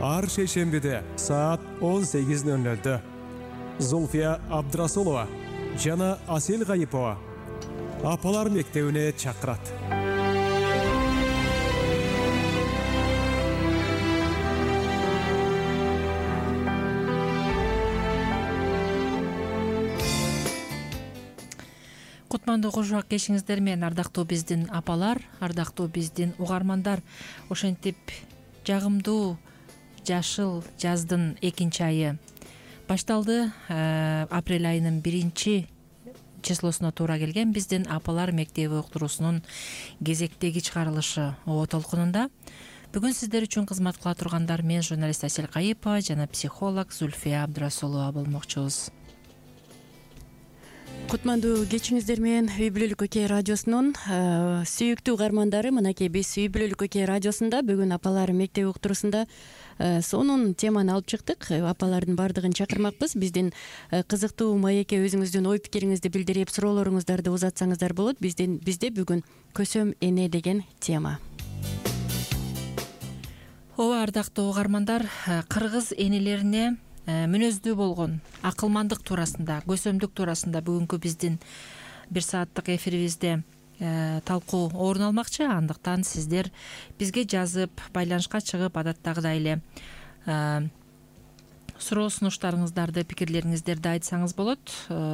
ар шейшембиде саат 18:00 Зульфия Абдрасулова жана Асел Гайипова апалар мектебине чакырат. Кутмандуу кошубак кешиңиздер менен ардактуу биздин апалар, ардактуу биздин угармандар. Ошентип жагымдуу жашыл жаздын 2-айы башталды. Апрель айынын 1-числосуна туура келген биздин апалар мектеби уктуруусунун кезектеги чыгарылышы О толкунунда. Бүгүн сиздер үчүн кызмат кыла тургандар мен журналист Асел Гайипова жана психолог Зульфия Абдрасулова болмокчубуз. Кутмандуу кечиңиздер менен Үй бүлөлүк Көкөй радиосунун сүйүктүү угармандары, мынакей биз Үй бүлөлүк Көкөй радиосунда бүгүн апалар мектеби уктуруусунда сонун теманы алып чыктык. Апалардын баардыгын чакырмакпыз. Биздин кызыктуу маекке өзүңүздүн ой пикириңизди билдирип, суроолоруңуздарды узатсаңыздар болот. Бизде бүгүн көсөм эне деген тема. Ооба, ардактуу угармандар, кыргыз энелерине мүнөздүү болгон акылмандык туурасында, көсөмдүк туурасында бүгүнкү биздин 1 сааттык эфирибизде талкуу орун алмакчы. Андыктан сиздер бизге жазып, байланышка чыгып, адаттагыдай эле суроо сунуштарыңыздарды, пикирлериңиздерди айтсаңыз болот.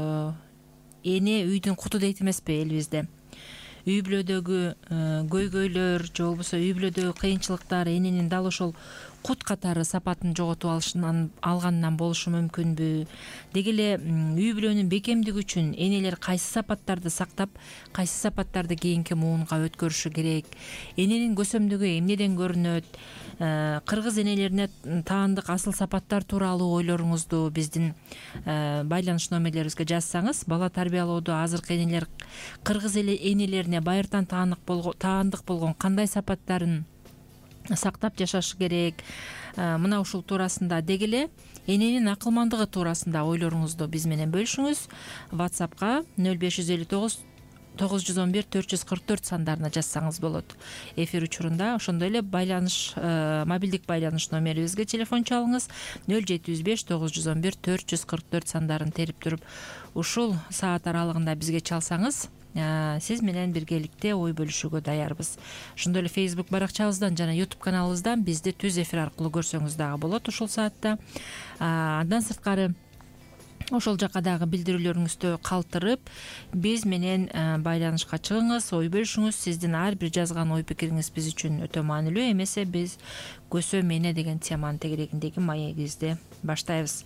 Эне үйдүн куту дейт эмеспи элибизде? Үй бүлөдөгү көйгөйлөр же болбосо үй бүлөдөгү кыйынчылыктар эненин дал ошол кут катары сапатын жоготуп алганынан болушу мүмкүнбү? Деги эле үй бүлөнүн бекемдиги үчүн энелер кайсы сапаттарды сактап, кайсы сапаттарды кийинки муунга өткөрүшү керек? Эненин көсөмдүгү эмнеден көрүнөт? Кыргыз энелерине таандык асыл сапаттар тууралуу ойлоруңузду биздин байланыш номерлерибизге жазсаңыз, бала тарбиялоодо азыркы энелер кыргыз энелерине байыртан таандык болгон кандай сапаттарын сактап жашашы керек? Мына ушул туурасында, деги эле эненин акылмандыгы туурасында ойлоруңузду биз менен бөлүшүңүз. WhatsApp'ка 0559 911 444 сандарына жазсаңыз болот. Эфир учурунда ошондой эле байланыш, мобилдик байланыш номерибизге телефон чалыңыз. 0705 911 444 сандарын терип туруп, ушул саат аралыгында бизге чалсаңыз, сиз менен биргеликте ой бөлүшүүгө даярбыз. Ошондой эле Facebook баракчабыздан жана YouTube каналыбыздан бизди түз эфир аркылуу көрсөңүз дагы болот ушул саатта. Андан сырткары ошол жака дагы билдирүүлөрүңүздү калтырып, биз менен байланышка чыгыңыз, ой бөлүшүңүз. Сиздин ар бир жазган ой пикириңиз биз үчүн өтө маанилүү. Эмесе биз көсөм эне деген теманын тегерегиндеги маегибизди баштайбыз.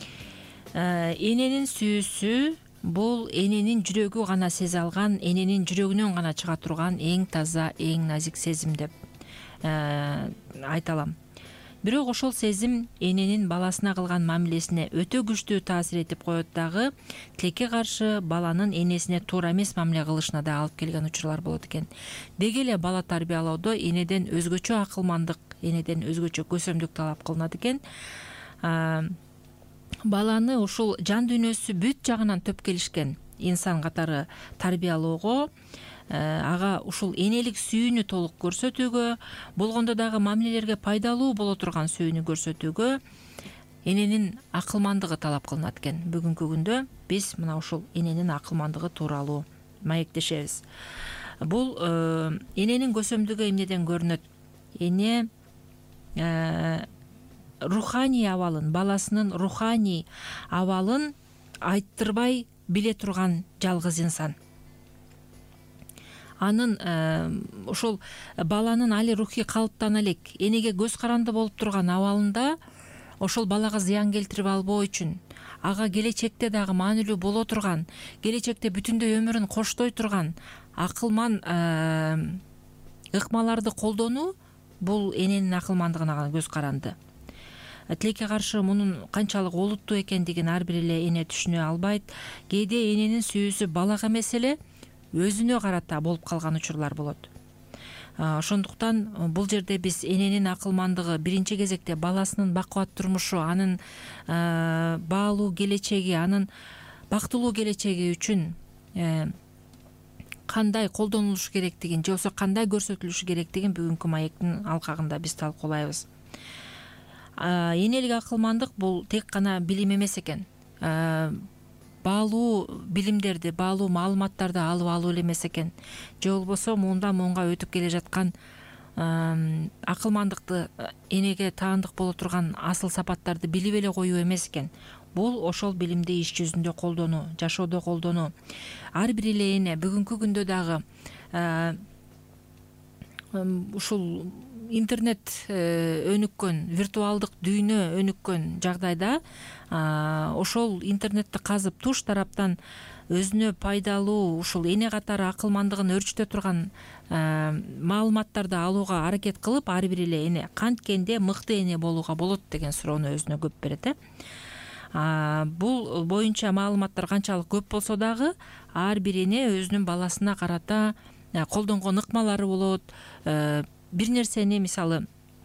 Эненин сүйүүсү бул эненин жүрөгү гана сезе алган, эненин жүрөгүнөн гана чыга турган эң таза, эң назик сезим деп айта алам. Бирок ошол сезим эненин баласына кылган мамилесине өтө күчтүү таасир этип коет дагы, тилекке каршы баланын энесине туура эмес мамиле кылышына да алып келген учурлар болот экен. Деги эле бала тарбиялоодо энеден өзгөчө акылмандык, энеден өзгөчө көсөмдүк талап кылынат экен. Баланы ушул жан дүйнөсү бүт жагынан төп келишкен инсан катары тарбиялоого, ага ушул энелик сүйүүнү толук көрсөтүүгө, болгондо дагы мамилелерге пайдалуу боло турган сүйүүнү көрсөтүүгө эненин акылмандыгы талап кылынат экен. Бүгүнкү күндө биз мына ушул эненин акылмандыгы тууралуу маектешебиз. Бул эненин көсөмдүгү эмнеден көрүнөт? Эне руханий абалын, баласынын руханий абалын айттырбай биле турган жалгыз инсан. Анын ошол баланын али рухий калыптана элек энеге көз каранды болуп турган абалында ошол балага зыян келтирип албоо үчүн, ага келечекте дагы маанилүү боло турган, келечекте бүтүндөй өмүрүн коштой турган акылман ыкмаларды колдонуу, бул эненин акылмандыгына гана көз каранды. Тилекке каршы мунун канчалык олуттуу экендигин ар бир эле эне түшүнө албайт. Кээде эненин сүйүүсү балага эмес эле өзүнө карата болуп калган учурлар болот. Ошондуктан бул жерде биз эненин акылмандыгы биринчи кезекте баласынын бакубат турмушу, анын баалуу келечеги, анын бактылуу келечеги үчүн кандай колдонулушу керектигин же болбосо кандай көрсөтүлүшү керектигин бүгүнкү маектин алкагында биз талкуулайбыз. Энелик акылмандык бул тек гана билим эмес экен. Баалуу билимдерди, баалуу маалыматтарды алып алуу эле эмес экен. Же болбосо муундан муунга өтүп келе жаткан акылмандыкты, энеге таандык боло турган асыл сапаттарды билип эле коюу эмес экен. Бул ошол билимди иш жүзүндө колдонуу, жашоодо колдонуу. Ар бир эле эне бүгүнкү күндө дагы ушул интернет өнүккөн, виртуалдык дүйнө өнүккөн жагдайда ошол интернетти казып туш тараптан өзүнө пайдалуу ушул эне катары акылмандыгын өрчүтө турган маалыматтарды алууга аракет кылып, ар бир эле эне канткенде мыкты эне болууга болот деген суроону өзүнө көп берет. Бул боюнча маалыматтар канчалык көп болсо дагы ар бир эне өзүнүн баласына карата колдонгон ыкмалары болот. Бир нерсени мисалы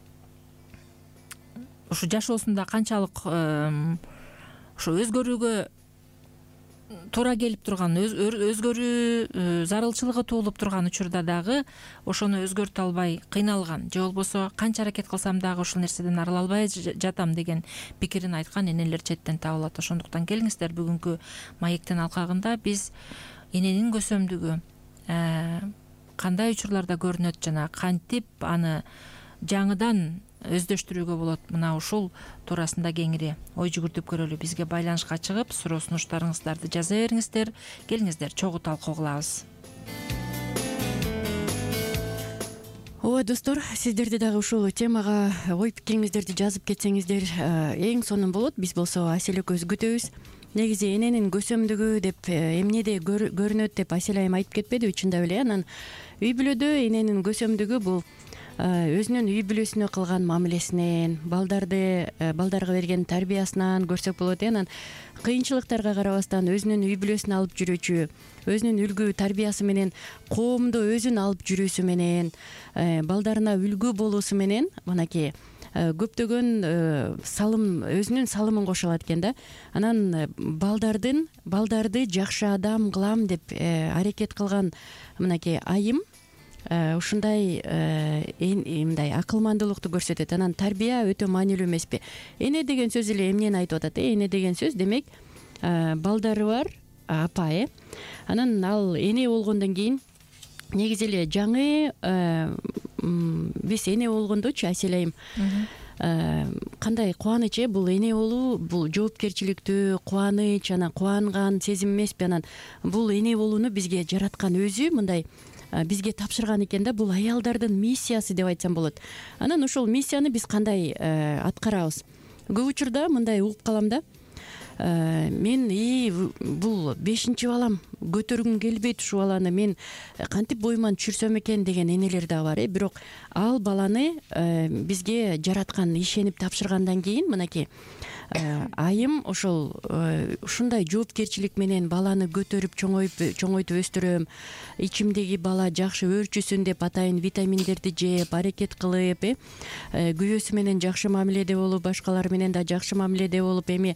ушу жашоосунда канчалык ушу өзгөрүүгө туура келип турган, өзгөрүү зарылчылыгы туулуп турган учурда дагы ошону өзгөртө албай кыйналган, же болбосо канча аракет кылсам дагы ушул нерседен арыла албай жатам деген пикирин айткан энелер четтен табылат. Ошондуктан келиңиздер, бүгүнкү маектин алкагында биз эненин көсөмдүгү кандай учурларда көрүнөт жана кантип аны жаңыдан өздөштүрүүгө болот, мына ушул туурасында кеңири ой жүгүртүп көрөлү. Бизге байланышка чыгып, суроо сунуштарыңыздарды жаза бериңиздер. Келиңиздер, чогуу талкуу кылабыз. Ооба достор, сиздерди дагы ушул темага ой пикириңиздерди жазып кетсеңиздер эң сонун болот. Биз болсо Асель экөөбүз күтөбүз. Негизи эненин көсөмдүгү деп эмнеде көрүнөт деп Асель айым айтып кетпедиби? Чындап эле. Анан үй бүлөдө эненин көсөмдүгү бул өзүнүн үй бүлөсүнө кылган мамилесинен, балдарга берген тарбиясынан көрсөк болот. Анан кыйынчылыктарга карабастан өзүнүн үй бүлөсүн алып жүрүүчү, өзүнүн үлгү тарбиясы менен коомдо өзүн алып жүрүүсү менен, балдарына үлгү болуусу менен мынакей көптөгөн салым, өзүнүн салымын кошо алат экен да. Анан балдарды жакшы адам кылам деп аракет кылган мынакей айым ушундай мындай акылмандуулукту көрсөтөт. Анан тарбия өтө маанилүү эмеспи? Эне деген сөз эле эмнени айтып атат? Эне деген сөз демек балдары бар апа. Анан ал эне болгондон кийин негизи эле жаңы биз эне болгондочу Асель айым кандай кубаныч бул эне болуу, бул жоопкерчиликтүү кубаныч, анан кубанган сезим эмеспи? Анан бул эне болууну бизге жараткан өзү мындай бизге тапшырган экен да. Бул аялдардын миссиясы деп айтсам болот. Анан ошол миссияны биз кандай аткарабыз? Көп учурда мындай угуп калам да. Мен бул 5-чи балам, көтөргүм келбейт ушул баланы, мен кантип боюман түшүрсөм экен деген энелер да бар. Бирок ал баланы бизге жараткан, ишенип тапшыргандан кийин мынакей айым ушундай жоопкерчилик менен баланы көтөрүп чоңойтуп өстүрөм. Ичимдеги бала жакшы өөрчүсүн деп атайын витаминдерди жеп, аракет кылып, күйөөсү менен жакшы мамиледе болуп, башкалар менен да жакшы мамиледе болуп, эми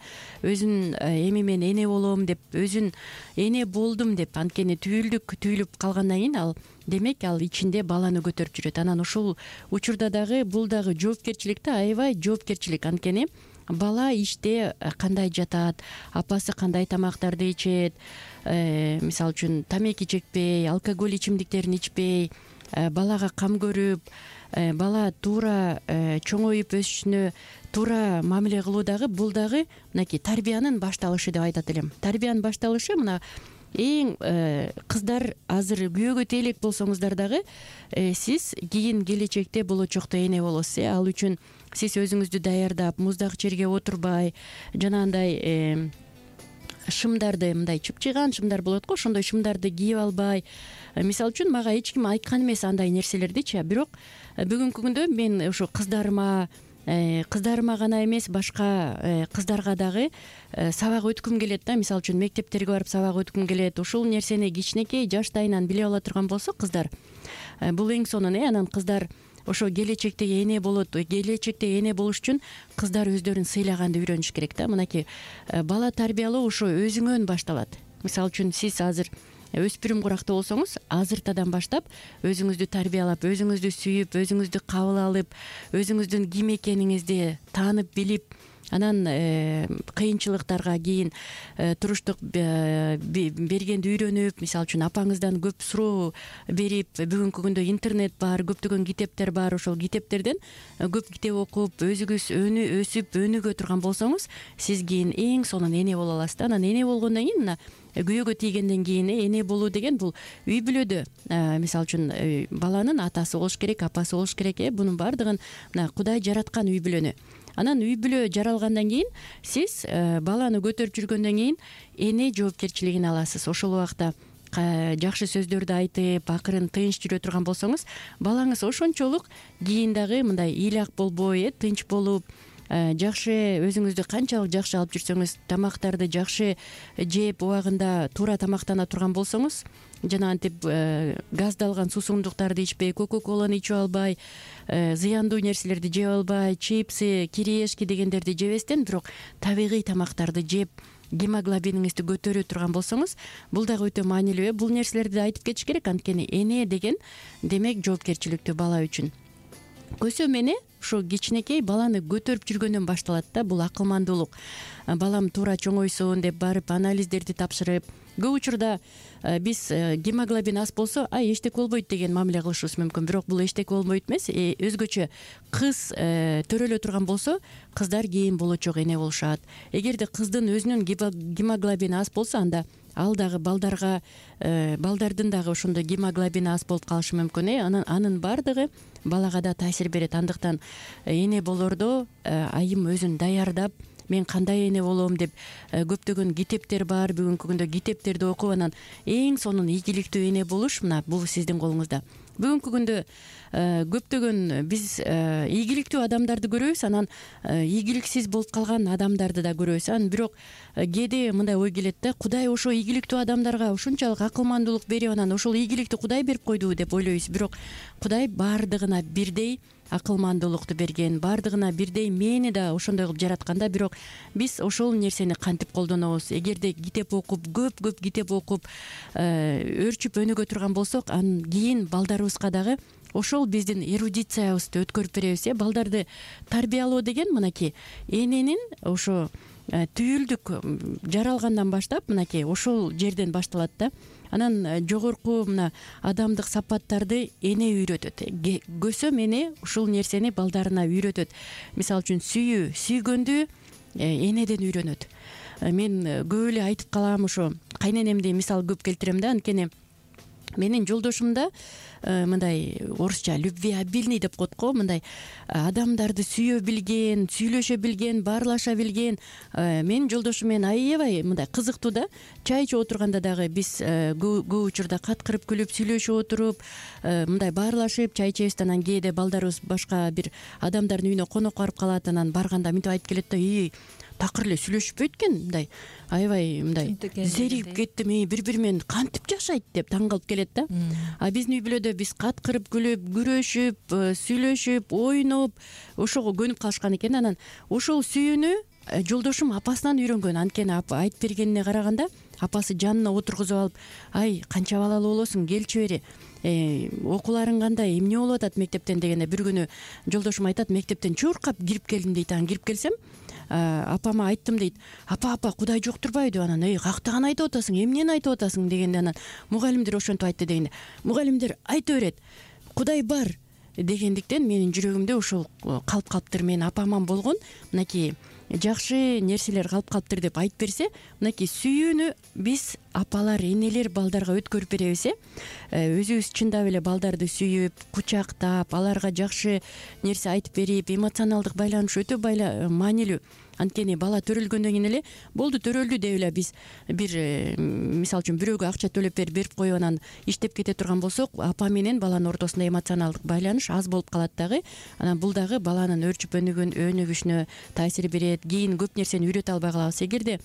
мен эне болом деп, өзүн эне болдум деп анткени түйүлүп калгандан кийин ал демек ал ичинде баланы көтөрүп жүрөт. Анан ушул учурда дагы бул дагы жоопкерчилик да, аябай жоопкерчилик. Анткени бала иште кандай жатат, апасы кандай тамактарды ичет, мисалы үчүн тамеки чекпей, алкоголь ичимдиктерин ичпей, балага кам көрүп, бала туура чоңоюп өсүшүнө туура мамиле кылуу дагы бул дагы мынакей тарбиянын башталышы деп айтат элем. Тарбиянын башталышы мына эң кыздар азыр күйөөгө тейлек болсоңуздар дагы сиз кийин келечекте болочокто эне болосуз. Ал үчүн сиз өзүңүздү даярдап, муздак жерге отурбай, жанагындай шымдарды, мындай чыпчыйган шымдар болот го, ошондой шымдарды кийип албай. Мисалы үчүн мага эч ким айткан эмес андай нерселердичи. Бирок бүгүнкү күндө мен ушу кыздарыма гана эмес, башка кыздарга дагы сабак өткүм келет да. Мисалы үчүн мектептерге барып сабак өткүм келет. Ушул нерсени кичинекей жаштайынан биле ала турган болсо кыздар, бул эң сонун. Анан кыздар ошо келечекте эне болот. Келечекте эне болуш үчүн кыздар өздөрүн сыйлаганды үйрөнүш керек да. Мынакей бала тарбиялоо ошо өзүңөн башталат. Мисалы үчүн сиз азыр өспүрүм куракта болсоңуз азыртадан баштап өзүңүздү тарбиялап, өзүңүздү сүйүп, өзүңүздү кабыл алып, өзүңүздүн ким экениңизди таанып билип, анан кыйынчылыктарга кийин туруштук бергенди үйрөнүп, мисалы үчүн апаңыздан көп суроо берип, бүгүнкү күндө интернет бар, көптөгөн китептер бар, ошол китептерден көп китеп окуп, өзүңүз өсүп өнүгө турган болсоңуз, сиз кийин эң сонун эне боло аласыз да. Анан эне болгондон кийин мына күйөөгө тийгенден кийин эне болуу деген бул үй бүлөдө мисалы үчүн баланын атасы болуш керек, апасы болуш керек. Бунун баардыгын мына Кудай жараткан үй бүлөнү. Анан үй бүлө жаралгандан кийин сиз баланы көтөрүп жүргөндөн кийин эне жоопкерчилигин аласыз. Ошол убакта жакшы сөздөрдү айтып, акырын тынч жүрө турган болсоңуз, балаңыз ошончолук кийин дагы мындай ыйлак болбой, тынч болуп, жакшы өзүңүздү канчалык жакшы алып жүрсөңүз, тамактарды жакшы жеп, убагында туура тамактана турган болсоңуз, жана антип газдалган суусундуктарды ичпей, кока-коланы ичип албай, зыяндуу нерселерди жеп албай, чипсы, кириешки дегендерди жебестен, бирок табигый тамактарды жеп, гемоглобиниңизди көтөрө турган болсоңуз, бул дагы өтө маанилүү. Бул нерселерди айтып кетиш керек, анткени эне деген демек жоопкерчиликтүү бала үчүн. Көсөм эне ушу кичинекей баланы көтөрүп жүргөндөн башталат да. Бул акылмандуулук. Балам туура чоңойсун деп барып анализдерди тапшырып, көп учурда биз гемоглобин аз болсо, эчтеке болбойт деген мамиле кылышыбыз мүмкүн. Бирок бул эчтеке болбойт эмес. Өзгөчө кыз төрөлө турган болсо, кыздар кийин болочок эне болушат. Эгерде кыздын өзүнүн гемоглобини аз болсо, анда ал дагы балдардын дагы ошондой гемоглобини аз болуп калышы мүмкүн. Анын баардыгы балага да таасир берет. Андыктан эне болордо айым өзүн даярдап, мен кандай эне болом деп көптөгөн китептер бар. Бүгүнкү күндө китептерди окуп, анан эң сонун ийгиликтүү эне болуш, мына бул сиздин колуңузда. Бүгүнкү күндө көптөгөн биз ийгиликтүү адамдарды көрөбүз, анан ийгиликсиз болуп калган адамдарды да көрөбүз. Бирок кээде мындай ой келет да, Кудай ошо ийгиликтүү адамдарга ушунчалык акылмандуулук берип, анан ошол ийгиликти Кудай берип койдубу деп ойлойбуз. Бирок Кудай баардыгына бирдей акылмандуулукту берген, баардыгына бирдей мени да ошондой кылып жаратканда, бирок биз ошол нерсени кантип колдонобуз? Эгерде китеп окуп, көп китеп окуп, өөрчүп өнүгө турган болсок, анан кийин балдарыбызга дагы ошол биздин эрудициябызды өткөрүп беребиз. Балдарды тарбиялоо деген мынакей эненин ошо түйүлдүк жаралгандан баштап мынакей ошол жерден башталат да. Анан жогорку мына адамдык сапаттарды эне үйрөтөт. Көсөм эне ушул нерсени балдарына үйрөтөт. Мисалы үчүн сүйгөндү энеден үйрөнөт. Мен көп эле айтып калам, ошо кайненемди мисал көп келтирем да, анткени менин жолдошумда мындай орусча любвеобильный деп коет го, мындай адамдарды сүйө билген, сүйлөшө билген, баарлаша билген. Менин жолдошум менен аябай мындай кызыктуу да. Чай ичип отурганда дагы биз көп учурда каткырып күлүп сүйлөшүп отуруп, мындай баарлашып чай ичебиз. Анан кээде балдарыбыз башка бир адамдардын үйүнө конок барып калат, анан барганда мынтип айтып келет да, такыр эле сүйлөшпөйт экен, мындай аябай мындай зеригип кеттим, бири-бири менен кантип жашайт деп таң калып келет да. Биздин үй бүлөдө биз каткырып күлүп, күрөшүп, сүйлөшүп, ойноп, ошого көнүп калышкан экен. Анан ошол сүйүүнү жолдошум апасынан үйрөнгөн. Анткени апа айтып бергенине караганда, апасы жанына отургузуп алып, канча балалуу болосуң, келчи бери, окууларың кандай, эмне болуп атат мектептен дегенде, бир күнү жолдошум айтат, мектептен чуркап кирип келдим дейт. Анан кирип келсем, апама айттым дейт. Апа, Кудай жок турбайбы? Анан кактаган айтып атасың, эмнени айтып атасың дегенде, анан мугалимдер ошентип айтты дегенде, мугалимдер айта берет, Кудай бар дегендиктен менин жүрөгүмдө ошол калып калыптыр. Менин апаман болгон мынакей жакшы нерселер калып калыптыр деп айтып берсе, мынакей сүйүүнү биз апалар, энелер балдарга өткөрүп беребиз. Өзүбүз чындап эле балдарды сүйүп, кучактап, аларга жакшы нерсе айтып берип, эмоционалдык байланыш өтө маанилүү. Анткени бала төрөлгөндөн кийин эле болду, төрөлдү деп эле биз бир мисалы үчүн бирөөгө акча төлөп берип коюп анан иштеп кете турган болсок, апа менен баланын ортосунда эмоционалдык байланыш аз болуп калат дагы. Анан бул дагы баланын өөрчүп өнүгүшүнө таасир берет. Кийин көп нерсени үйрөтө албай калабыз. Эгерде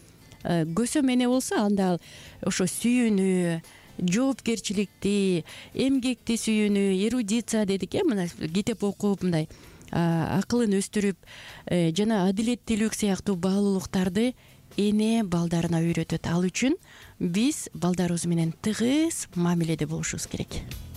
көсөм эне болсо, анда ошо сүйүүнү, жоопкерчиликти, эмгекти сүйүүнү, эрудиция дедик, мына китеп окуп, мындай акылын өстүрүп, жана адилеттүүлүк сыяктуу баалуулуктарды эне балдарына үйрөтөт. Ал үчүн биз балдарыбыз менен тыгыз мамиледе болушубуз керек.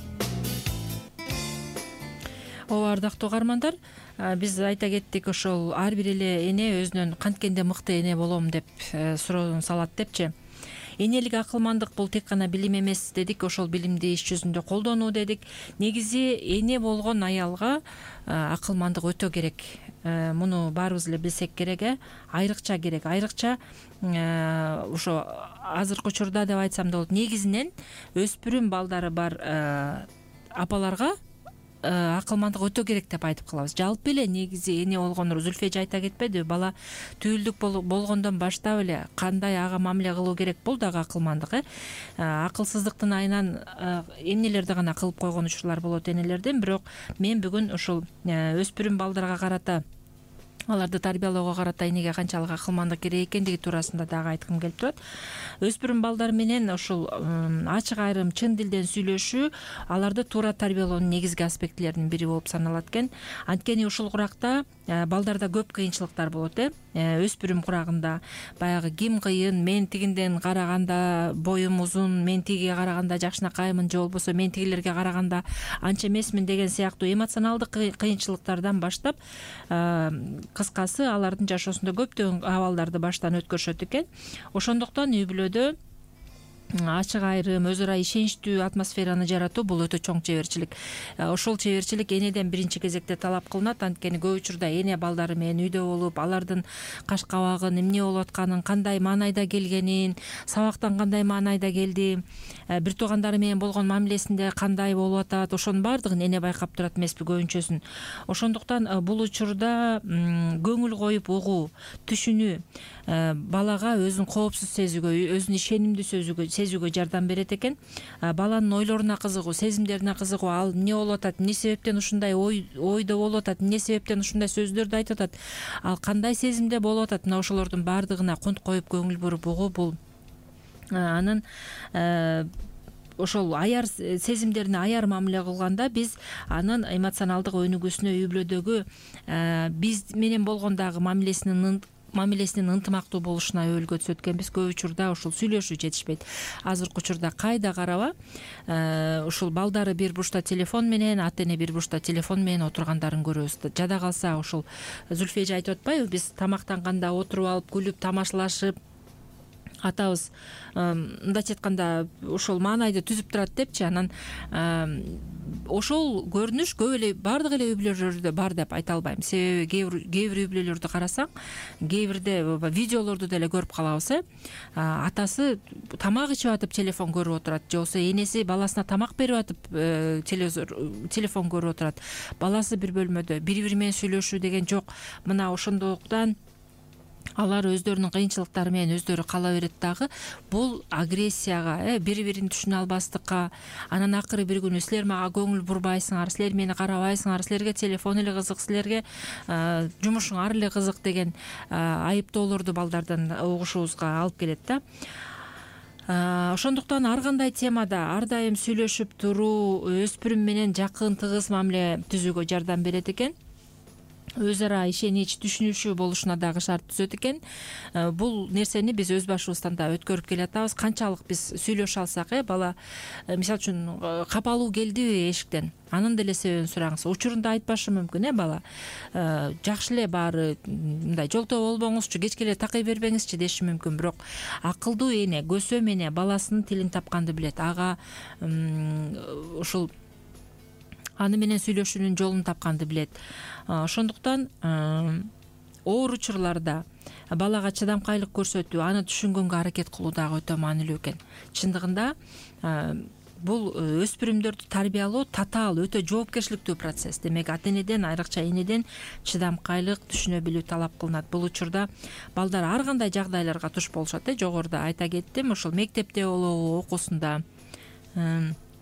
ооба, ардактуу угармандар, биз айта кеттик, ошол ар бир эле эне өзүнөн канткенде мыкты эне болом деп суроо салат депчи. Энелик акылмандык бул тек гана билим эмес дедик, ошол билимди иш жүзүндө колдонуу дедик. Негизи эне болгон аялга акылмандык өтө керек. Муну баарыбыз эле билсек керек, айрыкча керек. Айрыкча ошо азыркы учурда деп айтсам да болот, негизинен өспүрүм балдары бар апаларга акылмандык өтө керек деп айтып калабыз. Жалпы эле негизи эне болгондор, Зүлфия эже айта кетпедиби, бала түйүлдүк болгондон баштап эле кандай ага мамиле кылуу керек, бул дагы акылмандык. Акылсыздыктын айынан эмнелерди гана кылып койгон учурлар болот энелердин, бирок мен бүгүн ушул өспүрүм балдарга карата, аларды тарбиялоого карата энеге канчалык акылмандык керек экендиги туурасында дагы айткым келип турат. Өспүрүм балдар менен ушул ачык айрым чын дилден сүйлөшүү аларды туура тарбиялоонун негизги аспектилеринин бири болуп саналат экен. Анткени ушул куракта балдарда көп кыйынчылыктар болот. Өспүрүм курагында баягы ким кыйын, мен тигинден караганда боюм узун, мен тигиге караганда жакшынакаймын, же болбосо мен тигилерге караганда анча эмесмин деген сыяктуу эмоционалдык кыйынчылыктардан баштап, кыскасы алардын жашоосунда көптөгөн абалдарды баштан өткөрүшөт экен. Ошондуктан үй бүлөдө ачык айрым, өз ара ишеничтүү атмосфераны жаратуу бул өтө чоң чеберчилик. Ошол чеберчилик энеден биринчи кезекте талап кылынат. Анткени көп учурда эне балдары менен үйдө болуп, алардын каш кабагын, эмне болуп атканын, кандай маанайда келгенин, сабактан кандай маанайда келди, бир туугандары менен болгон мамилесинде кандай болуп атат, ошонун баардыгын эне байкап турат эмеспи көбүнчөсүн. Ошондуктан бул учурда көңүл коюп угуу, түшүнүү балага өзүн коопсуз сезүүгө, өзүн ишенимдүү сезүүгө жардам берет экен. Баланын ойлоруна кызыгуу, сезимдерине кызыгуу, ал эмне болуп атат, эмне себептен ушундай ойдо болуп атат, эмне себептен ушундай сөздөрдү айтып атат, ал кандай сезимде болуп атат, мына ошолордун баардыгына кунт коюп көңүл буруп угуу, бул анын ошол аяр сезимдерине аяр мамиле кылганда биз анын эмоционалдык өнүгүүсүнө, үй бүлөдөгү биз менен болгондагы мамилесинин ынтымактуу болушуна өбөлгө түшөт экенбиз. Көп учурда ушул сүйлөшүү жетишпейт. Азыркы учурда кайда караба, ушул балдары бир бурчта телефон менен, ата эне бир бурчта телефон менен отургандарын көрөбүз. Жада калса ушул Зүлфия эже айтып атпайбы, биз тамактанганда отуруп алып, күлүп, тамашалашып, атабыз мындайча айтканда ошол маанайды түзүп турат депчи. Анан ошол көрүнүш көп эле баардык эле үй бүлөлөрдө бар деп айта албайм. Себеби кээ бир үй бүлөлөрдү карасаң, кээ бирде видеолорду деле көрүп калабыз. Атасы тамак ичип атып телефон көрүп отурат, же болбосо энеси баласына тамак берип атып телефон көрүп отурат. Баласы бир бөлмөдө бири бири менен сүйлөшүү деген жок. Мына ошондуктан алар өздөрүнүн кыйынчылыктары менен өздөрү кала берет дагы. Бул агрессияга, бири бирин түшүнө албастыкка, анан акыры бир күнү силер мага көңүл бурбайсыңар, силер мени карабайсыңар, силерге телефон эле кызык, силерге жумушуңар эле кызык деген айыптоолорду балдардан угушубузга алып келет да. Ошондуктан ар кандай темада ар дайым сүйлөшүп туруу өспүрүм менен жакын, тыгыз мамиле түзүүгө жардам берет экен. Өз ара ишенич, түшүнүшүү болушуна дагы шарт түзөт экен. Бул нерсени биз өз башыбыздан да өткөрүп келатабыз. Канчалык биз сүйлөшө алсак, бала мисалы үчүн капалуу келдиби эшиктен, анын деле себебин сураңыз. Учурунда айтпашы мүмкүн, бала жакшы эле баары, мындай жолтоо болбоңузчу, кечке эле такый бербеңизчи деши мүмкүн. Бирок акылдуу эне, көсөм эне баласынын тилин тапканды билет. Ага ушул аны менен сүйлөшүүнүн жолун тапканды билет. Ошондуктан оор учурларда балага чыдамкайлык көрсөтүү, аны түшүнгөнгө аракет кылуу дагы өтө маанилүү экен. Чындыгында бул өспүрүмдөрдү тарбиялоо татаал, өтө жоопкерчиликтүү процесс. Демек ата энеден, айрыкча энеден чыдамкайлык, түшүнө билүү талап кылынат. Бул учурда балдар ар кандай жагдайларга туш болушат. Жогоруда айта кеттим, ошол мектепте болобу, окуусунда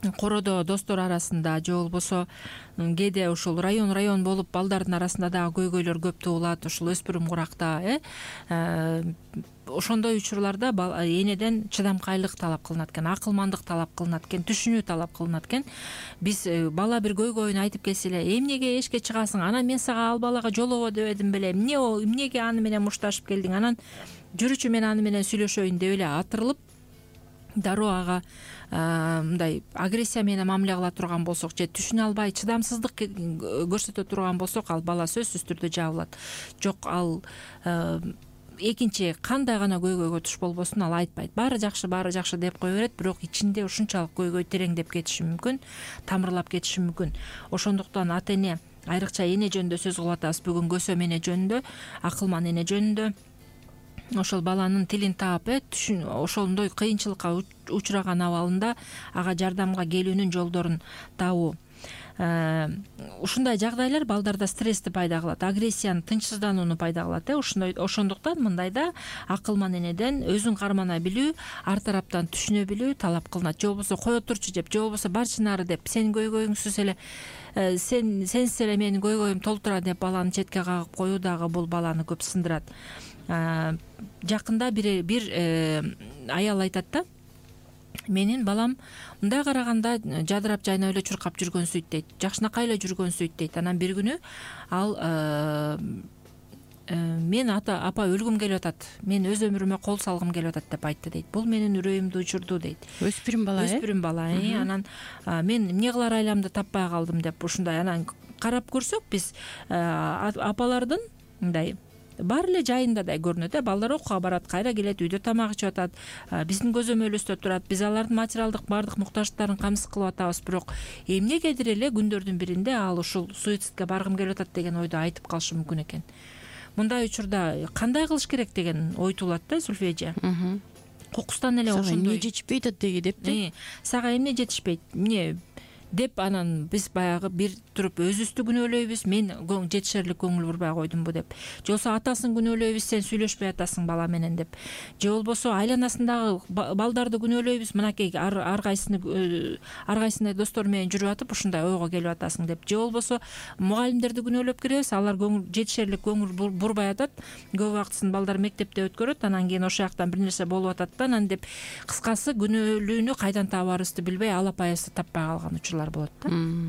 кородо достор арасында же болбосо кээде ушул район болуп балдардын арасында дагы көйгөйлөр көп туулат ушул өспүрүм куракта. Ошондой учурларда энеден чыдамкайлык талап кылынат экен, акылмандык талап кылынат экен, түшүнүү талап кылынат экен. Биз бала бир көйгөйүн айтып келсе эле, эмнеге эшикке чыгасың, анан мен сага ал балага жолобо дебедим беле, эмнеге аны менен мушташып келдиң, анан жүрүчү мен аны менен сүйлөшөйүн деп эле атырылып дароо ага мындай агрессия менен мамиле кыла турган болсок же түшүнө албай чыдамсыздык көрсөтө турган болсок, ал бала сөзсүз түрдө жабылат. Жок, ал экинчи кандай гана көйгөйгө туш болбосун ал айтпайт. Баары жакшы деп кое берет, бирок ичинде ушунчалык көйгөй тереңдеп кетиши мүмкүн, тамырлап кетиши мүмкүн. Ошондуктан ата эне, айрыкча эне жөнүндө сөз кылып атабыз бүгүн, көсөм эне жөнүндө, акылман эне жөнүндө. Ошол баланын тилин таап, ошондой кыйынчылыкка учураган абалында ага жардамга келүүнүн жолдорун табуу. Ушундай жагдайлар балдарда стрессти пайда кылат, агрессияны, тынчсызданууну пайда кылат. Ошондуктан мындайда акылман энеден өзүн кармана билүү, ар тараптан түшүнө билүү талап кылынат. Же болбосо кое турчу деп, же болбосо барчынары деп, сенин көйгөйүңсүз эле сенсиз эле менин көйгөйүм толтурат деп баланы четке кагып коюу дагы бул баланы көп сындырат. Жакында бир аял айтат да, менин балам мындай караганда жадырап жайнап эле чуркап жүргөнсүйт дейт, жакшынакай эле жүргөнсүйт дейт. Анан бир күнү ал мен апа өлгүм келип атат, мен өз өмүрүмө кол салгым келип атат деп айтты дейт. Бул менин үрөйүмдү учурду дейт. Өспүрүм бала. Анан мен эмне кылар айламды таппай калдым деп ушундай. Анан карап көрсөк биз апалардын мындай баары эле жайындадай көрүнөт. Балдар окууга барат, кайра келет, үйдө тамак ичип атат, биздин көзөмөлүбүздө турат, биз алардын материалдык баардык муктаждыктарын камсыз кылып атабыз. Бирок эмнегедир эле күндөрдүн биринде ал ушул суицидке баргым келип атат деген ойду айтып калышы мүмкүн экен. Мындай учурда кандай кылыш керек деген ой туулат да, Зульфия эже. Кокустан эле ошондой. Сага эмне жетишпейт атеги депти. Сага эмне жетишпейт, эмне деп анан биз баягы бир туруп өзүбүздү күнөөлөйбүз. Мен жетишерлик көңүл бурбай койдумбу деп. Же болбосо атасын күнөөлөйбүз, сен сүйлөшпөй атасың бала менен деп. Же болбосо айланасындагы балдарды күнөөлөйбүз, мынакей ар кайсысындай достор менен жүрүп атып ушундай ойго келип атасың деп. Же болбосо мугалимдерди күнөөлөп келебиз, алар жетишерлик көңүл бурбай атат, көп убактысын балдар мектепте өткөрөт, анан кийин ошол жактан бир нерсе болуп атат да, анан деп кыскасы күнөөлүүнү кайдан табаарыбызды билбей алапаябызды таппай калган учурлар болот да.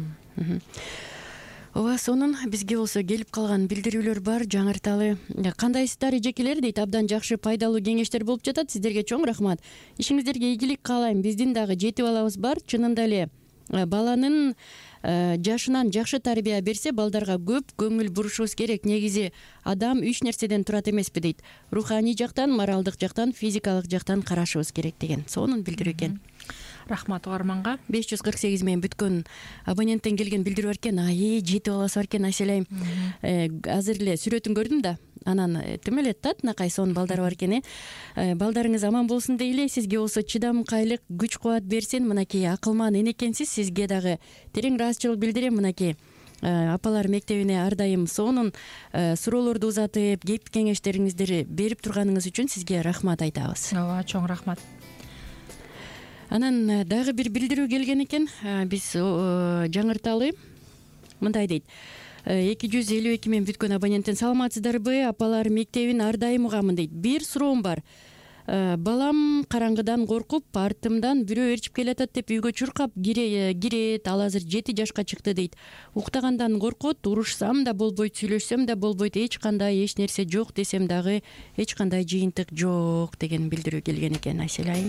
Ооба, сонун бизге болсо келип калган билдирүүлөр бар, жаңырталы. Кандайсыздар эжекелер дейт, абдан жакшы пайдалуу кеңештер болуп жатат. Сиздерге чоң рахмат. Ишиңиздерге ийгилик каалайм. Биздин дагы 7 балабыз бар. Чынында эле баланын жашынан жакшы тарбия берсе, балдарга көп көңүл бурушубуз керек. Негизи адам 3 нерседен турат эмеспи дейт. Руханий жактан, моралдык жактан, физикалык жактан карашыбыз керек деген сонун билдирүү экен. Рахмат угарманга. 548 менен бүткөн абоненттен келген билдирүү бар экен. 7 баласы бар экен, айселайм. Азыр эле сүрөтүн көрдүм да. Анан тим эле татынакай сонун балдар бар экен. Балдарыңыз аман болсун дейли. Сизге болсо чыдамкайлык, күч кубат берсин. Мынакей акылман эне экенсиз. Сизге дагы терең ыраазычылык билдирем. Мынакей апалар мектебине ар дайым сонун суроолорду узатып, кеп кеңештериңизди берип турганыңыз үчүн сизге рахмат айтабыз. Ооба, чоң рахмат. Анан дагы бир билдирүү келген экен. Биз жаңырталы мындай дейт. 252 мен бүткөн абоненттен саламатсыздарбы? Апалар мектебин ар дайым угамын дейт. Бир суроом бар. Балам караңгыдан коркуп, артымдан бирөө ээрчип келатат деп үйгө чуркап кирет. Ал азыр 7 жашка чыкты дейт. Уктагандан коркот, урушсам да болбойт, сүйлөшсөм да болбойт, эч кандай эч нерсе жок десем дагы эч кандай жыйынтык жок деген билдирүү келген экен. Айселайм.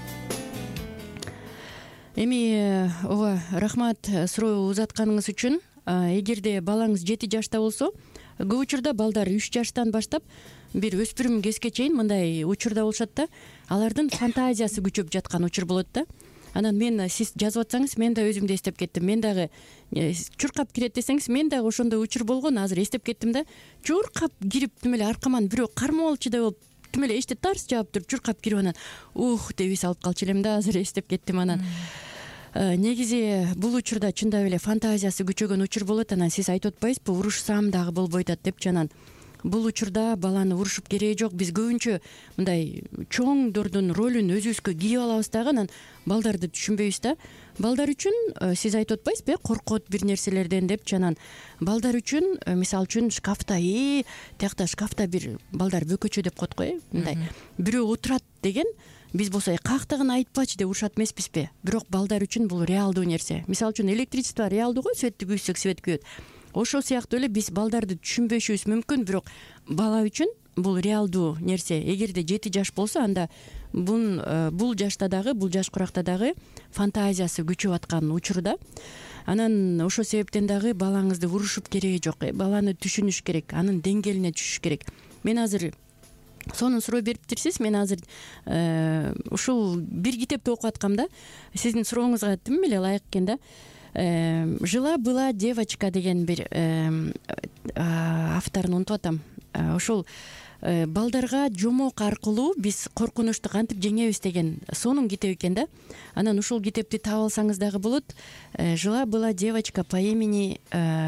Эми ооба, рахмат суроо узатканыңыз үчүн. Эгерде балаңыз 7 жашта болсо, көп учурда балдар 3 жаштан баштап бир өспүрүм кезге чейин мындай учурда болушат да, алардын фантазиясы күчөп жаткан учур болот да. Анан сиз жазып атсаңыз, мен да өзүмдү эстеп кеттим. Мен дагы чуркап кирет десеңиз, мен дагы ошондой учур болгон, азыр эстеп кеттим да. Чуркап кирип, тим эле аркаман бирөө кармоолчудай болуп, тим эле эшикти тарс жаап туруп чуркап кирип, анан деп эс алып калчу элем да, азыр эстеп кеттим. Анан негизи бул учурда чындап эле фантазиясы күчөгөн учур болот. Анан сиз айтып атпайсызбы, урушсам дагы болбойт деп. Анан бул учурда баланы урушуп кереги жок. Биз көбүнчө мындай чоңдордун ролун өзүбүзгө кийип алабыз дагы, анан балдарды түшүнбөйбүз да. Балдар үчүн сиз айтып атпайсызбы, коркот бир нерселерден депчи. Анан балдар үчүн мисалы үчүн шкафта тиякта шкафта бир балдар бөкөчө деп коет го, мындай бирөө отурат деген, биз болсо каяктагын айтпачы деп урушат эмеспизби? Бирок балдар үчүн бул реалдуу нерсе. Мисалы үчүн электричество реалдуу го, светти күйсөк свет күйөт. Ошол сыяктуу эле биз балдарды түшүнбөшүбүз мүмкүн, бирок бала үчүн бул реалдуу нерсе. Эгерде 7 жаш болсо, анда бул жашта дагы, бул жаш куракта дагы фантазиясы күчөп аткан учурда. Анан ошол себептен дагы балаңызды урушуп кереги жок. Баланы түшүнүш керек, анын деңгээлине түшүш керек. Мен азыр сонун суроо бериптирсиз. Мен азыр ушул бир китепти окуп аткам да. Сиздин сурооңузга тим эле ылайык экен да. Жила-была девочка деген бир авторун унутуп атам. Ошол балдарга жомок аркылуу биз коркунучту кантип жеңебиз деген сонун китеп экен да. Анан ушул китепти таап алсаңыз дагы болот. Жила-была девочка по имени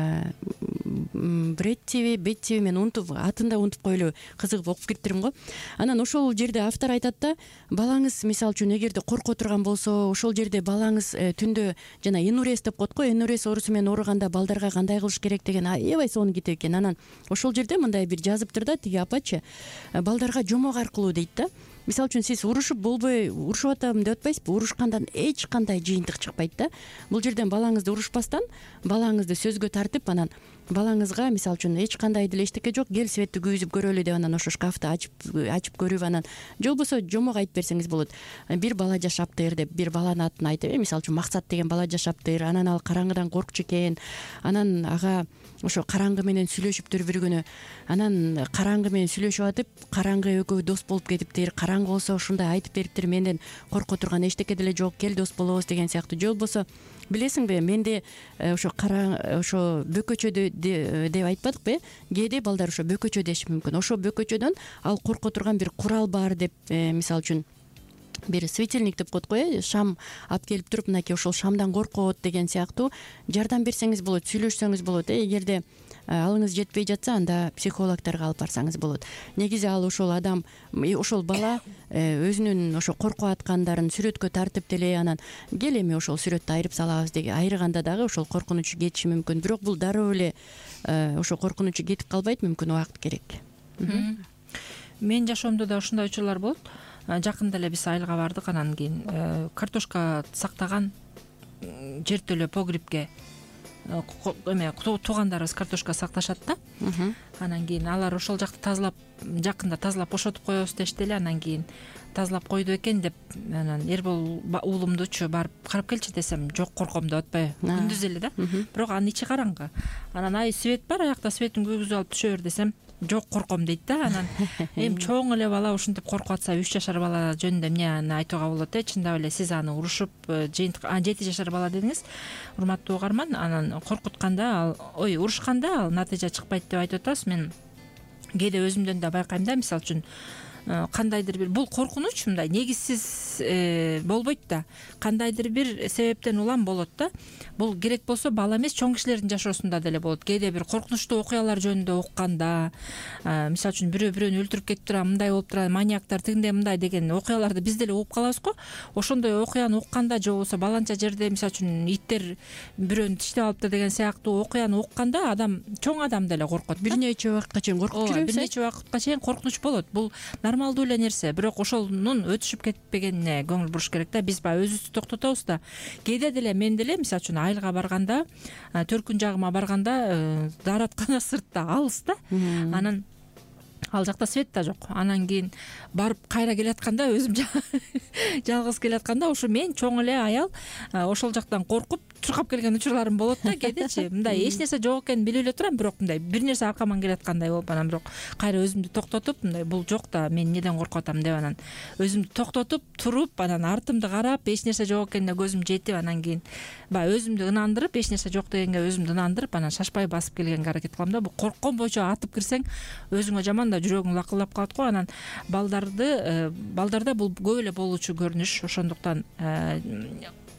Бетти, мен атын да унутуп коелу, кызыгып окуп кириптирим го. Анан ошол жерде автор айтат да, балаңыз мисалы үчүн эгерде коркуп турган болсо, ошол жерде балаңыз түндө жана энурез деп коет го, энурез оорусу менен ооруганда балдарга кандай кылыш керек деген аябай сонун китеп экен. Анан ошол жерде мындай бир жазыптыр да, тиги апачы, балдарга жомок аркылуу дейт да. Мисалы үчүн сиз урушуп болбой, урушуп атам деп атпайсызбы? Урушкандан эч кандай жыйынтык чыкпайт да. Бул жерден балаңызды урушпастан, балаңызды сөзгө тартып, анан балаңызга мисалы үчүн эч кандай деле эчтеке жок, кел светти күйзүп көрөлү деп, анан ошо шкафты ачып көрүп, анан же болбосо жомок айтып берсеңиз болот. Бир бала жашаптыр деп, бир баланын атын айтып, мисалы үчүн Максат деген бала жашаптыр, анан ал караңгыдан коркчу экен, анан ага ошо караңгы менен сүйлөшүптүр бир күнү. Анан караңгы менен сүйлөшүп атып, караңгы экөө дос болуп кетиптир. Караңгы болсо ушундай айтып бериптир, менден корко турган эчтеке деле жок, кел дос болобуз деген сыяктуу. Же болбосо билесиңби, менде ошо ошо бөкөчөдө деп айтпадыкпы? Кээде балдар ошо бөкөчө деши мүмкүн. Ошо бөкөчөдөн ал корко турган бир курал бар деп, мисалы үчүн бир светильник деп коет го, шам алып келип туруп, мынакей ошол шамдан коркот деген сыяктуу жардам берсеңиз болот, сүйлөшсөңүз болот. Эгерде алыңыз жетпей жатса, анда психологторго алып барсаңыз болот. Негизи ал ошол адам, ошол бала өзүнүн ошо коркуп аткандарын сүрөткө тартып деле, анан кел эми ошол сүрөттү айырып салабыз деген, айрыганда дагы ошол коркунучу кетиши мүмкүн. Бирок бул дароо эле ошо коркунучу кетип калбайт, мүмкүн убакыт керек. Менин жашоомдо да ушундай учурлар болот. Жакында эле биз айылга бардык, анан кийин картошка сактаган жертөлө погребке туугандарыбыз картошка сакташат да. Анан кийин алар ошол жакты тазалап, жакында тазалап бошотуп коебуз дешти эле. Анан кийин тазалап койду экен деп, анан Эрбол уулумдучу барып карап келчи десем, жок корком деп атпайбы, күндүз эле да. Бирок анын ичи караңгы. Анан свет бар, аякта светин күйгүзүп алып түшө бер десем, жок корком дейт да. Анан эми чоң эле бала ушинтип коркуп атса, 3 жашар бала жөнүндө эмне айтууга болот? Чындап эле сиз аны урушуп, 7 жашар бала дедиңиз, урматтуу угарман. Анан коркутканда, урушканда ал натыйжа чыкпайт деп айтып атабыз. Мен кээде өзүмдөн да байкайм да, мисалы үчүн кандайдыр бир, бул коркунуч мындай негизсиз болбойт да, кандайдыр бир себептен улам болот да. Бул керек болсо бала эмес, чоң кишилердин жашоосунда деле болот. Кээде бир коркунучтуу окуялар жөнүндө укканда, мисалы үчүн бирөөнү өлтүрүп кетип тура, мындай болуп тура, маньяктар тигиндей мындай деген окуяларды биз деле угуп калабыз го. Ошондой окуяны укканда, же болбосо баланча жерде мисалы үчүн иттер бирөөнү тиштеп алыптыр деген сыяктуу окуяны укканда, адам, чоң адам деле коркот. Бир нече убакытка чейин коркуп жүрөбүз. Бир нече убакытка чейин коркунуч болот. Бул нормалдуу эле нерсе. Бирок ошонун өтүшүп кетпегенине көңүл буруш керек да. Биз баягы өзүбүздү токтотобуз да. Кээде деле мен деле мисалы үчүн айылга барганда, Төркүн жагыма барганда, даараткана сыртта, алыс да. Анан ал жакта свет да жок. Анан кийин барып кайра келатканда, өзүм жалгыз келатканда, ушу мен чоң эле аял ошол жактан коркуп чуркап келген учурларым болот да. Кээдечи мындай эч нерсе жок экенин билип эле турам, бирок мындай бир нерсе аркаман келаткандай болуп, анан бирок кайра өзүмдү токтотуп, мындай бул жок да, мен эмнеден коркуп атам деп, анан өзүмдү токтотуп туруп, анан артымды карап, эч нерсе жок экенине көзүм жетип, анан кийин баягы өзүмдү ынандырып, эч нерсе жок дегенге өзүмдү ынандырып, анан шашпай басып келгенге аракет кылам да. Бул корккон боюнча атып кирсең, өзүңө жаман да, жүрөгүң лакылдап калат го. Анан балдарда бул көп эле болуучу көрүнүш. Ошондуктан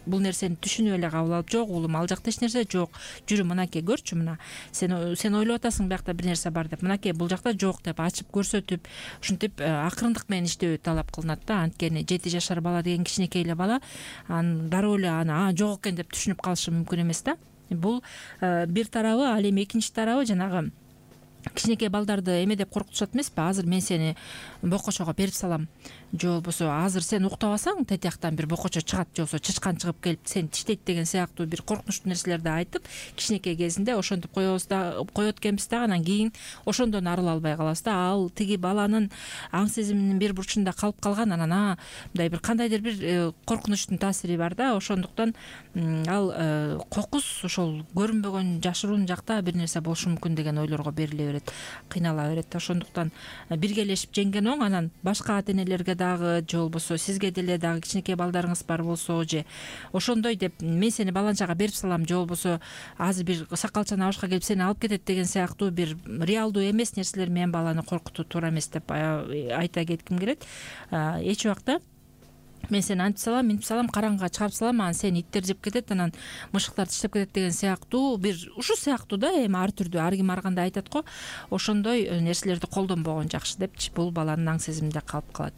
бул нерсени түшүнүп эле кабыл алып, жок уулум ал жакта эч нерсе жок, жүрү мынакей көрчү, мына сен ойлоп атасың биякта бир нерсе бар деп, мынакей бул жакта жок деп ачып көрсөтүп, ушинтип акырындык менен иштөө талап кылынат да. Анткени 7 жашар бала деген кичинекей эле бала, анын дароо эле аны жок экен деп түшүнүп калышы мүмкүн эмес да. Бул бир тарабы. Ал эми экинчи тарабы жанагы кичинекей балдарды эме деп коркутушат эмеспи? Азыр мен сени бокочого берип салам, же болбосо азыр сен уктабасаң тетияктан бир бокочо чыгат, же болбосо чычкан чыгып келип сени тиштейт деген сыяктуу бир коркунучтуу нерселерди айтып, кичинекей кезинде ошентип коет экенбиз да. Анан кийин ошондон арыла албай калабыз да. Ал тиги баланын аң сезиминин бир бурчунда калып калган, анан мындай бир кандайдыр бир коркунучтун таасири бар да. Ошондуктан ал кокус ошол көрүнбөгөн жашыруун жакта бир нерсе болушу мүмкүн деген ойлорго бериле берет, кыйнала берет. Ошондуктан биргелешип жеңген оң. Анан башка ата-энелерге дагы, же болбосо сизге деле дагы кичинекей балдарыңыз бар болсо, же ошондой деп мен сени баланчага берип салам, же болбосо азыр бир сакалчан абышка келип сени алып кетет деген сыяктуу бир реалдуу эмес нерселер менен баланы коркутуу туура эмес деп айта кетким келет. Эч убакта мен сени антип салам, минтип салам, караңгыга чыгарып салам, анан сени иттер жеп кетет, анан мышыктар тиштеп кетет деген сыяктуу бир ушул сыяктуу да, эми ар түрдүү ар ким ар кандай айтат го, ошондой нерселерди колдонбогон жакшы депчи, бул баланын аң сезиминде калып калат.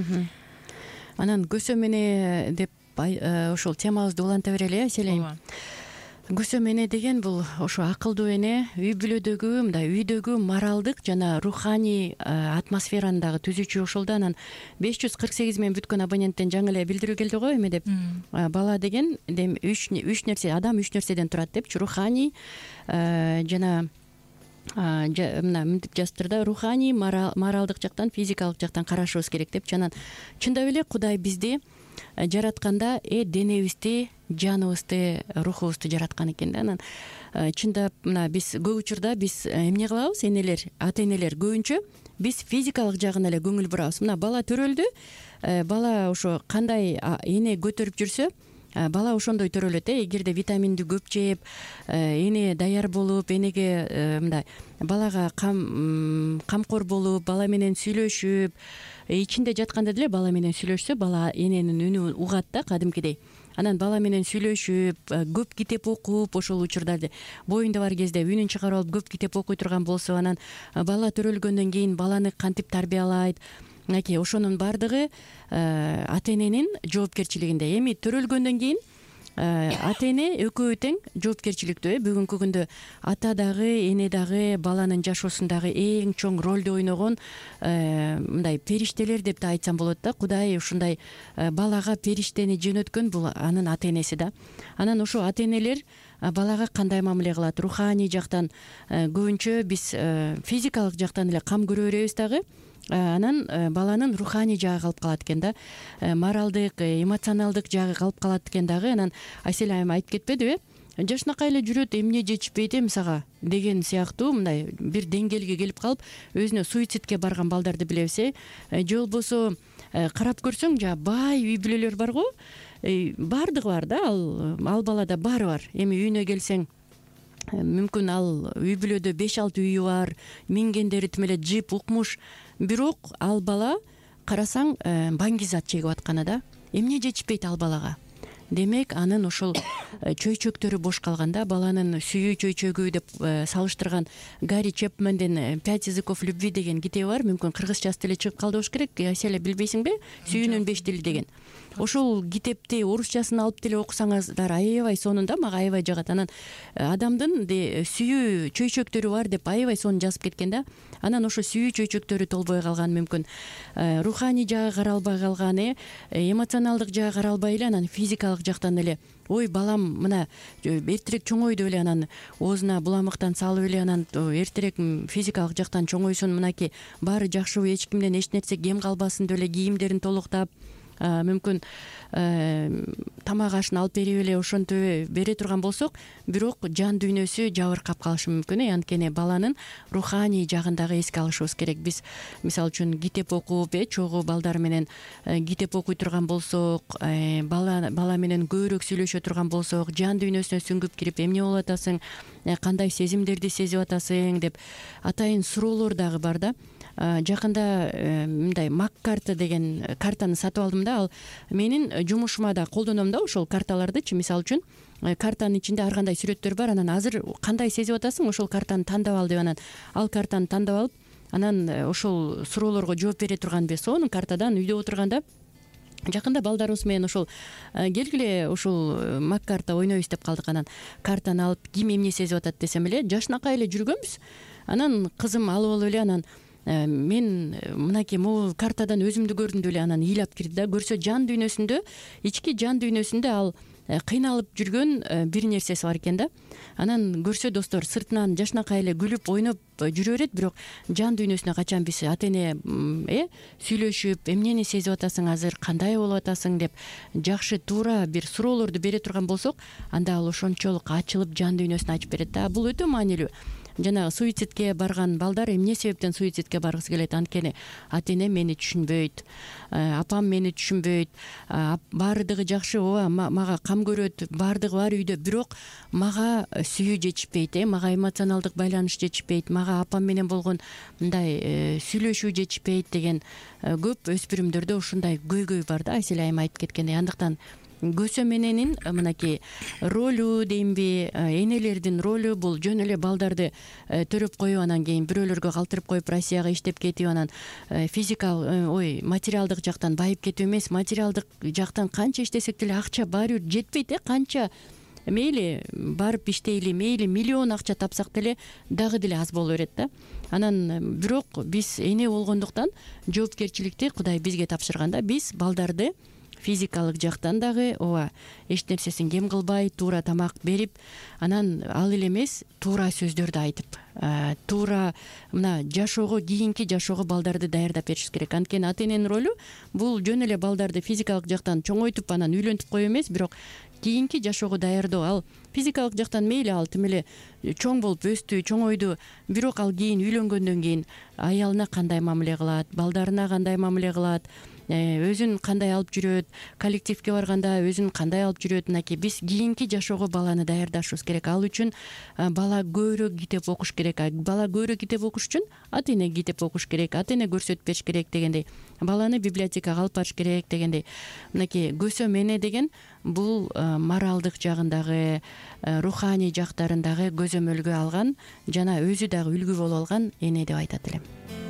Анан көсөмөне деп ошол темабызды уланта берели, Селим. Көсөмөне деген бул ошо акылдуу эне, үй бүлөдөгү, мындай үйдөгү моралдык жана руханий атмосфераны дагы түзүүчү. Ошолда анан 548 менен бүткөн абоненттен жаңы эле билдирүү келди го, эме деп. Бала деген үч нерсе, адам 3 нерседен турат депчи. Руханий жана мына мынтип жазыптыр, руханий, моралдык жактан, физикалык жактан карашыбыз керек депчи. Анан чындап эле Кудай бизди жаратканда денебизди, жаныбызды, рухубузду жараткан экен да. Анан чындап мына биз көп учурда биз эмне кылабыз, энелер, ата-энелер көбүнчө биз физикалык жагына эле көңүл бурабыз. Мына бала төрөлдү, бала ошо кандай эне көтөрүп жүрсө, бала ошондой төрөлөт. Эгерде витаминди көп жеп, эне даяр болуп, энеге мындай балага камкор болуп, бала менен сүйлөшүп, ичинде жатканда деле бала менен сүйлөшсө, бала эненин үнүн угат да кадимкидей. Анан бала менен сүйлөшүп, көп китеп окуп, ошол учурда боюнда бар кезде үнүн чыгарып алып көп китеп окуй турган болсо, анан бала төрөлгөндөн кийин баланы кантип тарбиялайт, мынакей ошонун баардыгы ата-эненин жоопкерчилигинде. Эми төрөлгөндөн кийин ата-эне экөө тең жоопкерчиликтүү. Бүгүнкү күндө ата дагы, эне дагы баланын жашоосундагы эң чоң ролду ойногон мындай периштелер деп да айтсам болот да. Кудай ушундай балага периштени жөнөткөн, бул анын ата-энеси да. Анан ошо ата-энелер балага кандай мамиле кылат? Руханий жактан көбүнчө биз физикалык жактан эле кам көрө беребиз дагы. Анан баланын руханий жагы калып калат экен да, моралдык, эмоционалдык жагы калып калат экен дагы. Анан Айсель айым айтып кетпедиби, жашынакай эле жүрөт, эмне жетишпейт сага деген сыяктуу мындай бир деңгээлге келип калып өзүнө суицидке барган балдарды билебиз. Же болбосо карап көрсөң, бай үй бүлөлөр бар го, баардыгы бар да, ал балада баары бар. Эми үйүнө келсең, мүмкүн ал үй бүлөдө 5-6 үйү бар, мингендери тим эле джип, укмуш, бирок ал бала карасаң баңгизат чегип атканы да. Эмне жетишпейт ал балага? Демек анын ошол чөйчөктөрү бош калганда, баланын сүйүү чөйчөгү деп салыштырган Гарри Чепмендин 5 языков любви деген китеби бар. Мүмкүн кыргызчасы деле чыгып калды болуш керек. Айселе билбейсиңби? Сүйүүнүн 5 тили деген. Ошол китепти орусчасын алып деле окусаңыздар, аябай сонун да, мага аябай жагат. Анан адамдын сүйүү чөйчөктөрү бар деп аябай сонун жазып кеткен да. Анан ошо сүйүү чөйчөктөрү толбой калган, мүмкүн руханий жагы каралбай калган, эмоционалдык жагы каралбай эле, анан физикалык жактан эле ой балам мына эртерээк чоңойду эле, анан оозуна буламыктан салып эле, анан эртерээк физикалык жактан чоңойсун, мынакей баары жакшыбы, эч кимден эч нерсе кем калбасын деп эле кийимдерин толуктап, мүмкүн тамак ашын алып берип эле ошентип бере турган болсок, бирок жан дүйнөсү жабыркап калышы мүмкүн. Анткени баланын руханий жагын дагы эске алышыбыз керек. Биз мисалы үчүн китеп окуп, чогуу балдар менен китеп окуй турган болсок, бала менен көбүрөөк сүйлөшө турган болсок, жан дүйнөсүнө сүңгүп кирип, эмне болуп атасың, кандай сезимдерди сезип атасың деп атайын суроолор дагы бар да. жакында мындай мак карта деген картаны сатып алдым да, ал менин жумушума да колдоном да ошол карталардычы. Мисалы үчүн картанын ичинде ар кандай сүрөттөр бар, анан азыр кандай сезип атасың, ошол картаны тандап ал деп, анан ал картаны тандап алып, анан ошол суроолорго жооп бере турган сонун картадан үйдө отурганда жакында балдарыбыз менен ошол келгиле ушул мак карта ойнойбуз деп калдык. Анан картаны алып ким эмне сезип атат десем эле, жашынакай эле жүргөнбүз. Анан кызым алып алып эле, анан мен мынакей могу картадан өзүмдү көрдүм деп эле анан ыйлап кирди да. Көрсө жан дүйнөсүндө, ички жан дүйнөсүндө ал кыйналып жүргөн бир нерсеси бар экен да. Анан көрсө достор, сыртынан жашынакай эле күлүп ойноп жүрө берет, бирок жан дүйнөсүнө качан биз ата эне сүйлөшүп, эмнени сезип атасың азыр, кандай болуп атасың деп жакшы туура бир суроолорду бере турган болсок, анда ал ошончолук ачылып жан дүйнөсүн ачып берет да. Бул өтө маанилүү. Жанагы суицидке барган балдар эмне себептен суицидке баргысы келет? Анткени ата энем мени түшүнбөйт, апам мени түшүнбөйт, баардыгы жакшы, ооба мага кам көрөт, баардыгы бар үйдө, бирок мага сүйүү жетишпейт, мага эмоционалдык байланыш жетишпейт, мага апам менен болгон мындай сүйлөшүү жетишпейт деген көп өспүрүмдөрдө ушундай көйгөй бар да, Айсель айым айтып кеткендей. Андыктан көсө мененин мынакей ролу деймби, энелердин ролу бул жөн эле балдарды төрөп коюп, анан кийин бирөөлөргө калтырып коюп Россияга иштеп кетип, анан материалдык жактан байып кетүү эмес, материалдык жактан канча иштесек деле акча баары бир жетпейт. Канча мейли барып иштейли, мейли миллион акча тапсак деле дагы деле аз боло берет да. Анан бирок биз эне болгондуктан жоопкерчиликти Кудай бизге тапшырган да. Биз балдарды физикалык жактан дагы ооба эч нерсесин кем кылбай, туура тамак берип, анан ал эле эмес, туура сөздөрдү айтып, туура мына жашоого, кийинки жашоого балдарды даярдап беришибиз керек. Анткени ата эненин ролу бул жөн эле балдарды физикалык жактан чоңойтуп, анан үйлөнтүп коюу эмес, бирок кийинки жашоого даярдоо. Ал физикалык жактан мейли ал тим эле чоң болуп өстү, чоңойду, бирок ал кийин үйлөнгөндөн кийин аялына кандай мамиле кылат, балдарына кандай мамиле кылат, өзүн кандай алып жүрөт, коллективге барганда өзүн кандай алып жүрөт. Мынакей биз кийинки жашоого баланы даярдашыбыз керек. Ал үчүн бала көбүрөөк китеп окуш керек. Бала көбүрөөк китеп окуш үчүн ата эне китеп окуш керек, ата эне көрсөтүп бериш керек дегендей, баланы библиотекага алып барыш керек дегендей. Мынакей көсө мене деген бул моралдык жагындагы, руханий жактарындагы көзөмөлгө алган жана өзү дагы үлгү болуп алган эне деп айтат элем.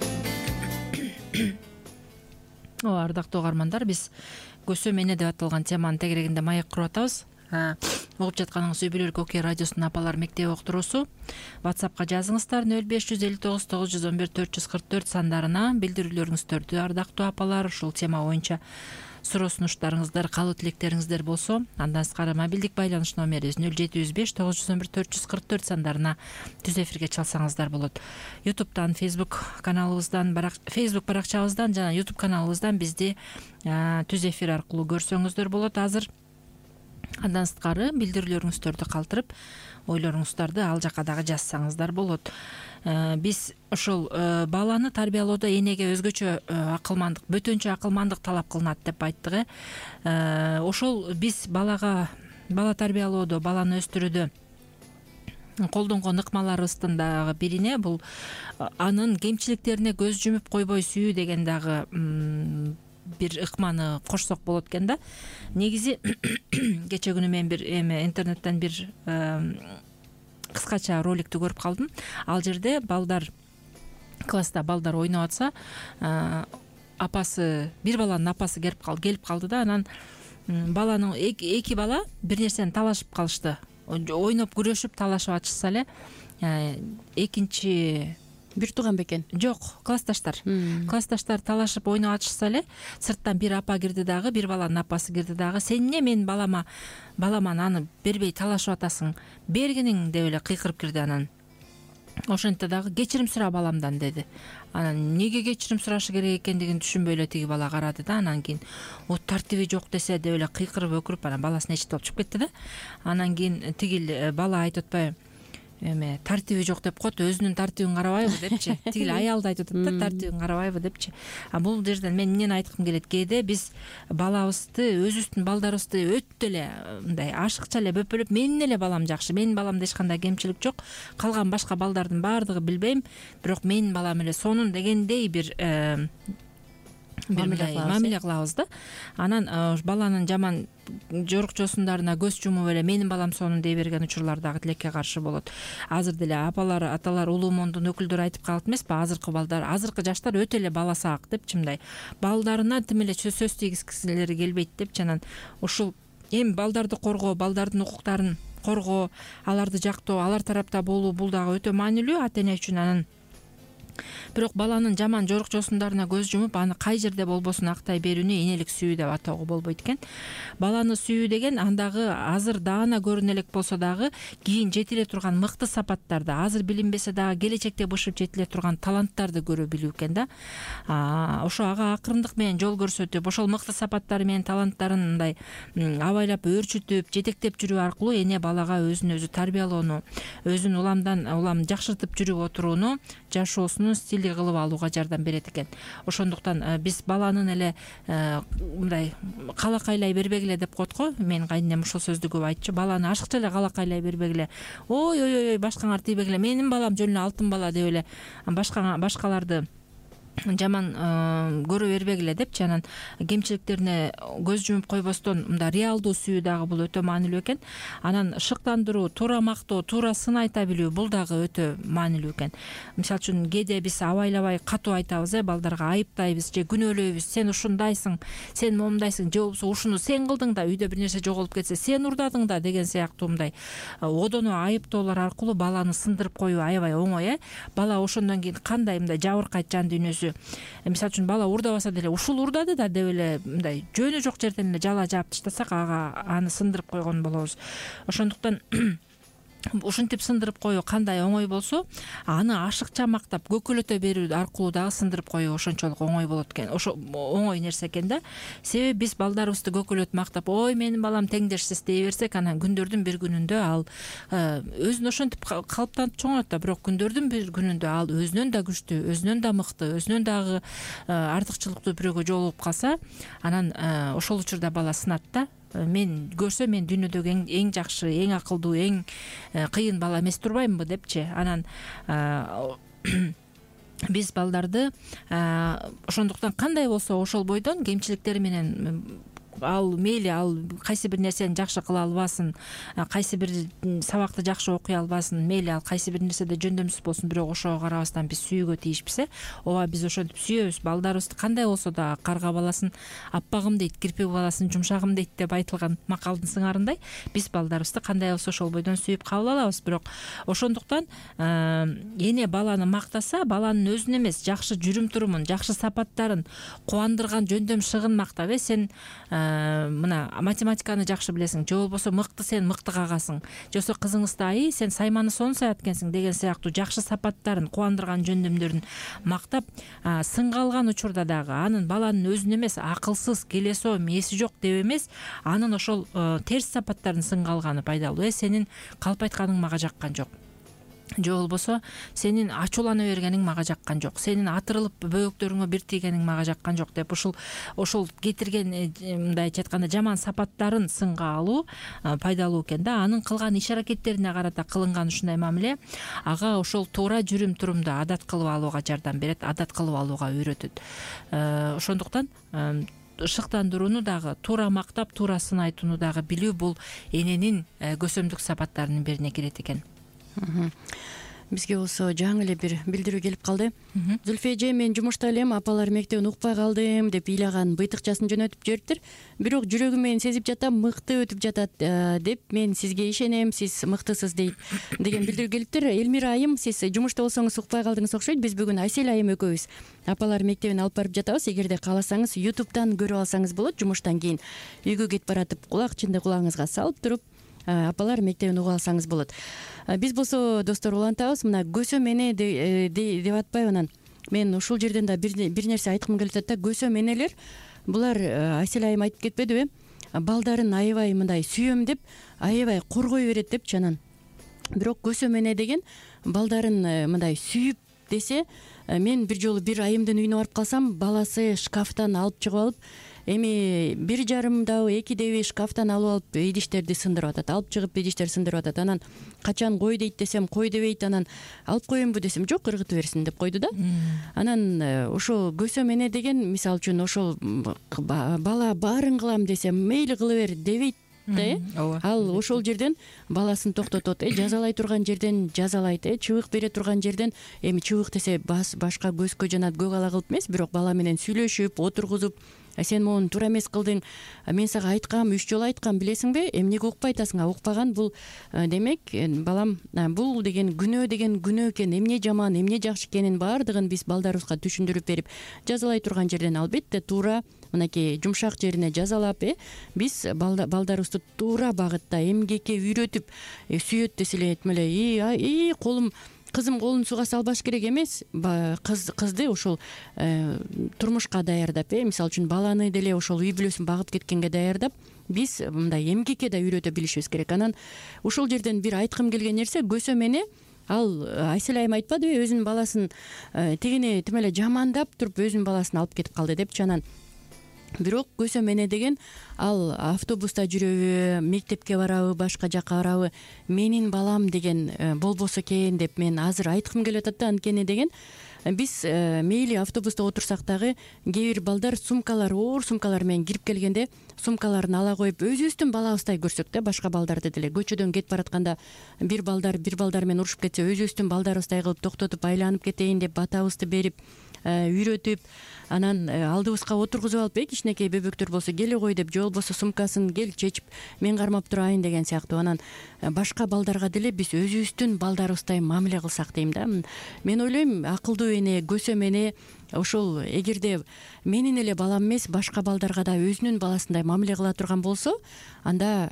Ооба, ардактуу угармандар, биз көсө мене деп аталган теманын тегерегинде маек куруп атабыз. Угуп жатканыңыз Үй бүлөлүк окей радиосунун Апалар мектеби уктуруусу. WhatsAppка жазыңыздар 0559 911 444 сандарына билдирүүлөрүңүздөрдү, ардактуу апалар, ушул тема боюнча суроо сунуштарыңыздар, каалоо тилектериңиздер болсо, андан сырткары мобилдик байланыш номерибиз 0705 911 444 сандарына түз эфирге чалсаңыздар болот. YouTube'дан, Facebook каналыбыздан, Facebook баракчабыздан жана YouTube каналыбыздан бизди түз эфир аркылуу көрсөңүздөр болот. Азыр андан сырткары билдирүүлөрүңүздөрдү калтырып, ойлоруңуздарды ал жака дагы жазсаңыздар болот. Биз ошол баланы тарбиялоодо энеге өзгөчө акылмандык, бөтөнчө акылмандык талап кылынат деп айттык. Ошол биз бала тарбиялоодо, баланы өстүрүүдө колдонгон ыкмаларыбыздын дагы бирине бул анын кемчиликтерине көз жумуп койбой сүйүү деген дагы бир ыкманы кошсок болот экен да. Негизи кече күнү мен бир интернеттен бир кыскача роликти көрүп калдым. Ал жерде класста балдар ойноп атса, бир баланын апасы келип калды да, анан баланын эки бала бир нерсени талашып калышты. Ойноп күрөшүп талашып атышса эле, экинчи бир тууган бекен? Жок, классташтар талашып ойноп атышса эле, сырттан бир апа кирди дагы, бир баланын апасы кирди дагы. Сен эмне менин балама аны бербей талашып атасың? Бергиниң деп эле кыйкырып кирди. Анан ошентте дагы кечирим сура баламдан деди. Анан неге кечирим сурашы керек экендигин түшүнбөй эле тиги бала карады да. Анан кийин тартиби жок десе деп эле кыйкырып өкүрүп, анан баласын ичип чыгып кетти да. Анан кийин тиги бала айтып атпайбы, эме тартиби жок деп коет, өзүнүн тартибин карабайбы депчи. Тигил аялды айтып атат да, тартибин карабайбы депчи. А бул жерден мен эмнени айткым келет, кээде биз балабызды, өзүбүздүн балдарыбызды өтө эле мындай ашыкча эле бөпөлөп, менин эле балам жакшы, менин баламда эч кандай кемчилик жок, калган башка балдардын баардыгы билбейм, бирок менин балам эле сонун дегендей бир мамиле кылабыз да. Анан баланын жаман жорукчосундарына көз жумуп эле менин балам сонун дей берген учурлар дагы тилекке каршы болот. Азыр деле апалар, аталар, улуу-мондун өкүлдөрү айтып калат эмеспи, азыркы балдар, азыркы жаштар өтө эле бала саак депчи, мындай балдарына тим эле сөз тийгизгилери келбейт депчи. Анан ушул эми балдарды коргоо, балдардын укуктарын коргоо, аларды жактоо, алар тарапта болуу, бул дагы өтө маанилүү ата эне үчүн. Анан бирок баланын жаман жорукчосундарына көз жумуп, аны кай жерде болбосун актай берүүнү энелик сүйүү деп атоого болбойт экен. Баланы сүйүү деген андагы азыр даана көрүнө элек болсо дагы кийин жетиле турган мыкты сапаттарды, азыр билинбесе дагы келечекте бышып жетиле турган таланттарды көрө билүү экен да. Ошо ага акырындык менен жол көрсөтүп, ошол мыкты сапаттары менен таланттарын мындай абайлап өөрчүтүп, жетектеп жүрүү аркылуу эне балага өзүн өзү тарбиялоону, өзүн уламдан улам жакшыртып жүрүп отурууну, жашоосунун стили кылып алууга жардам берет экен. Ошондуктан биз баланын эле мындай калакайлай бербегиле деп коет го. Менин кайненем ушул сөздү көп айтчу. Баланы ашыкча эле калакайлай бербегиле. Ой, башкаңар тийбегиле. Менин балам жөн эле алтын бала деп эле башкаларды жаман көрө бербегиле депчи. Анан кемчиликтерине көз жумуп койбостон мындай реалдуу сүйүү дагы бул өтө маанилүү экен. Анан шыктандыруу, туура мактоо, туура сын айта билүү, бул дагы өтө маанилүү экен. Мисалы үчүн кээде биз абайлабай катуу айтабыз, балдарга айыптайбыз же күнөөлөйбүз. Сен ушундайсың, сен момундайсың, же болбосо ушуну сен кылдың да, үйдө бир нерсе жоголуп кетсе сен урдадың да деген сыяктуу мындай одоно айыптоолор аркылуу баланы сындырып коюу аябай оңой. Бала ошондон кийин кандай мындай жабыркайт жан дүйнөсү. Мисалы үчүн бала урдабаса деле ушул урдады да деп эле мындай жөнү жок жерден эле жала жаап таштасак, аны сындырып койгон болобуз. Ошондуктан ушинтип сындырып коюу кандай оңой болсо, аны ашыкча мактап көкөлөтө берүү аркылуу дагы сындырып коюу ошончолук оңой болот экен. Ошо оңой нерсе экен да. Себеби биз балдарыбызды көкөлөтүп мактап, ой менин балам теңдешсиз дей берсек, анан күндөрдүн бир күнүндө ал өзүн ошентип калыптанып чоңойот да, бирок күндөрдүн бир күнүндө ал өзүнөн да күчтүү, өзүнөн да мыкты, өзүнөн дагы артыкчылыктуу бирөөгө жолугуп калса, анан ошол учурда бала сынат да. Мен көрсө, мен дүйнөдөгү эң жакшы, эң акылдуу, эң кыйын бала эмес турбаймынбы депчи. Анан биз балдарды ошондуктан кандай болсо ошол бойдон кемчиликтери менен ал мейли, ал кайсы бир нерсени жакшы кыла албасын, кайсы бир сабакты жакшы окуй албасын, мейли ал кайсы бир нерседе жөндөмсүз болсун, бирок ошого карабастан биз сүйүүгө тийишпиз. Ооба биз ошентип сүйөбүз. Балдарыбызды кандай болсо да, карга баласын аппагым дейт, кирпик баласын жумшагым дейт деп айтылган макалдын сыңарындай, биз балдарыбызды кандай болсо ошол бойдон сүйүп кабыл алабыз. Бирок ошондуктан эне баланы мактаса, баланын өзүн эмес, жакшы жүрүм-турумун, жакшы сапаттарын, кубандырган жөндөм шыгын мактап, сен мына математиканы жакшы билесиң, же болбосо мыкты, сен мыкты кагасың, же болбосо кызыңызды сен сайманы сонун саят экенсиң деген сыяктуу жакшы сапаттарын, кубандырган жөндөмдөрүн мактап, сынга алган учурда дагы анын баланын өзүн эмес, акылсыз, келесоом, эси жок деп эмес, анын ошол терс сапаттарын сынга алганы пайдалуу. Сенин калп айтканың мага жаккан жок, же болбосо сенин ачуулана бергениң мага жаккан жок, сенин атырылып бөөктөрүңө бир тийгениң мага жаккан жок деп ошол кетирген мындайча айтканда жаман сапаттарын сынга алуу пайдалуу экен да. Анын кылган иш аракеттерине карата кылынган ушундай мамиле ага ошол туура жүрүм-турумду адат кылып алууга жардам берет, адат кылып алууга үйрөтөт. Ошондуктан шыктандырууну дагы, туура мактап, туура сын айтууну дагы билүү бул эненин көсөмдүк сапаттарынын бирине кирет экен. Бизге болсо жаңы эле бир билдирүү келип калды. Зүлфия эже, мен жумушта элем, апалар мектебин укпай калдым деп ыйлаган быйтыкчасын жөнөтүп жибериптир. Бирок жүрөгүм менен сезип жатам, мыкты өтүп жатат деп мен сизге ишенем, сиз мыктысыз деген билдирүү келиптир. Элмира айым, сиз жумушта болсоңуз укпай калдыңыз окшойт. Биз бүгүн Айсел айым экөөбүз апалар мектебин алып барып жатабыз. Эгерде кааласаңыз, YouTube'дан көрүп алсаңыз болот. Жумуштан кийин үйгө кетип баратып, кулакчынды кулагыңызга салып туруп апалар мектебин угуп алсаңыз болот. Биз болсо достор улантабыз, мына көсөм эне деп атпайбы, анан мен ушул жерден да бир нерсе айткым келип атат да. Көсөм энелер булар Айсел айым айтып кетпедиби? Балдарын аябай мындай сүйөм деп, аябай коргой берет депчи. Анан бирок көсөмөне деген балдарын мындай сүйүп десе, мен бир жолу бир айымдын үйүнө барып калсам, баласы шкафтан алып чыгып алып, эми 1,5 2 шкафтан алып идиштерди сындырып атат, алып чыгып идиштерди сындырып атат. Анан качан кой дейт десем, кой дебейт. Анан алып коеюнбу десем, жок, ыргыта берсин деп койду да. Анан ошо көсөмөне деген, мисалы үчүн, ошол бала баарын кылам десем, мейли кыла бер дебейт да. Ал ошол жерден баласын токтотот, жазалай турган жерден жазалайт, чыбык бере турган жерден, эми чыбык десе башка көзгө жана көк ала кылып эмес, бирок бала менен сүйлөшүп, отургузуп, сен могуну туура эмес кылдың, мен сага айткам, 3 жолу айткам, билесиңби, эмнеге укпай атасың? Укпаган бул демек, балам, бул деген күнөө экен, эмне жаман, эмне жакшы экенин баардыгын биз балдарыбызга түшүндүрүп берип, жазалай турган жерден албетте туура мынакей жумшак жерине жазалап, биз балдарыбызды туура багытта эмгекке үйрөтүп, сүйөт десе эле этме эле, колум, кызым колун сууга салбаш керек эмес, кызды ошол турмушка даярдап, мисалы үчүн баланы деле ошол үй бүлөсүн багып кеткенге даярдап, биз мындай эмгекке да үйрөтө билишибиз керек. Анан ушул жерден бир айткым келген нерсе, көсөмөне, ал Айсел айым айтпадыбы, өзүнүн баласын тигини тим эле жамандап туруп өзүнүн баласын алып кетип калды депчи. Анан бирок көсөмөне деген, ал автобуста жүрөбү, мектепке барабы, башка жакка барабы, менин балам деген болбосо экен деп мен азыр айткым келип атат да. Анткени деген, биз мейли автобуста отурсак дагы, кээ бир балдар сумкалар, оор сумкалар менен кирип келгенде, сумкаларын ала коюп, өзүбүздүн балабыздай көрсөк да, башка балдарды деле көчөдөн кетип баратканда бир балдар менен урушуп кетсе, өзүбүздүн балдарыбыздай кылып токтотуп, айланып кетейин деп батабызды берип, үйрөтүп, анан алдыбызга отургузуп алып, кичинекей бөбөктөр болсо келе кой деп, же болбосо сумкасын кел чечип, мен кармап турайын деген сыяктуу. Анан башка балдарга деле биз өзүбүздүн балдарыбыздай мамиле кылсак дейм да. Мен ойлойм, акылдуу эне, көсөмөне ошол эгерде менин эле балам эмес, башка балдарга да өзүнүн баласындай мамиле кыла турган болсо, анда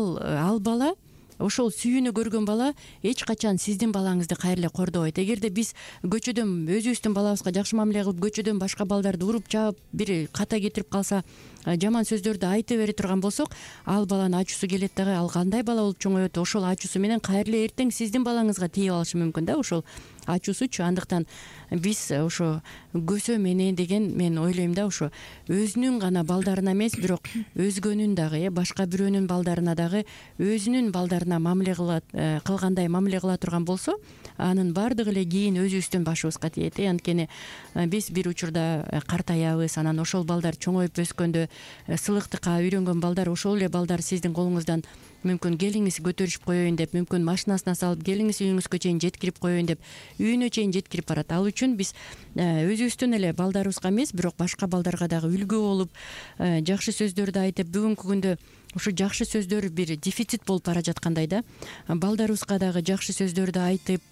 ал бала, ошол сүйүүнү көргөн бала эч качан сиздин балаңызды кайра эле кордобойт. Эгерде биз көчөдөн өзүбүздүн балабызга жакшы мамиле кылып, көчөдөн башка балдарды уруп чаап, бир ката кетирип калса, жаман сөздөрдү айта бере турган болсок, ал баланын ачуусу келет дагы, ал кандай бала болуп чоңоет, ошол ачуусу менен кайра эле эртең сиздин балаңызга тийип алышы мүмкүн да, ошол ачуусучу. Андыктан биз ошо көсөмөне деген, мен ойлойм да, ошо өзүнүн гана балдарына эмес, бирок өзгөнүн дагы, башка бирөөнүн балдарына дагы өзүнүн балдарына мамиле кылгандай мамиле кыла турган болсо, анын баардыгы эле кийин өзүбүздүн башыбызга тиет. Анткени биз бир учурда картаябыз, анан ошол балдар чоңоюп өскөндө, сылыктыкка үйрөнгөн балдар, ошол эле балдар сиздин колуңуздан мүмкүн келиңиз көтөрүшүп коеюн деп, мүмкүн машинасына салып келиңиз үйүңүзгө чейин жеткирип коеюн деп, үйүнө чейин жеткирип барат. Ал үчүн биз өзүбүздүн эле балдарыбызга эмес, бирок башка балдарга дагы үлгү болуп, жакшы сөздөрдү айтып, бүгүнкү күндө ушу жакшы сөздөр бир дефицит болуп бара жаткандай да. Балдарыбызга дагы жакшы сөздөрдү айтып,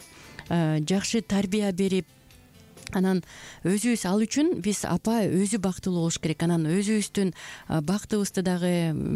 жакшы тарбия берип, анан өзүбүз, ал үчүн биз апа өзү бактылуу болуш керек. Анан өзүбүздүн бактыбызды дагы,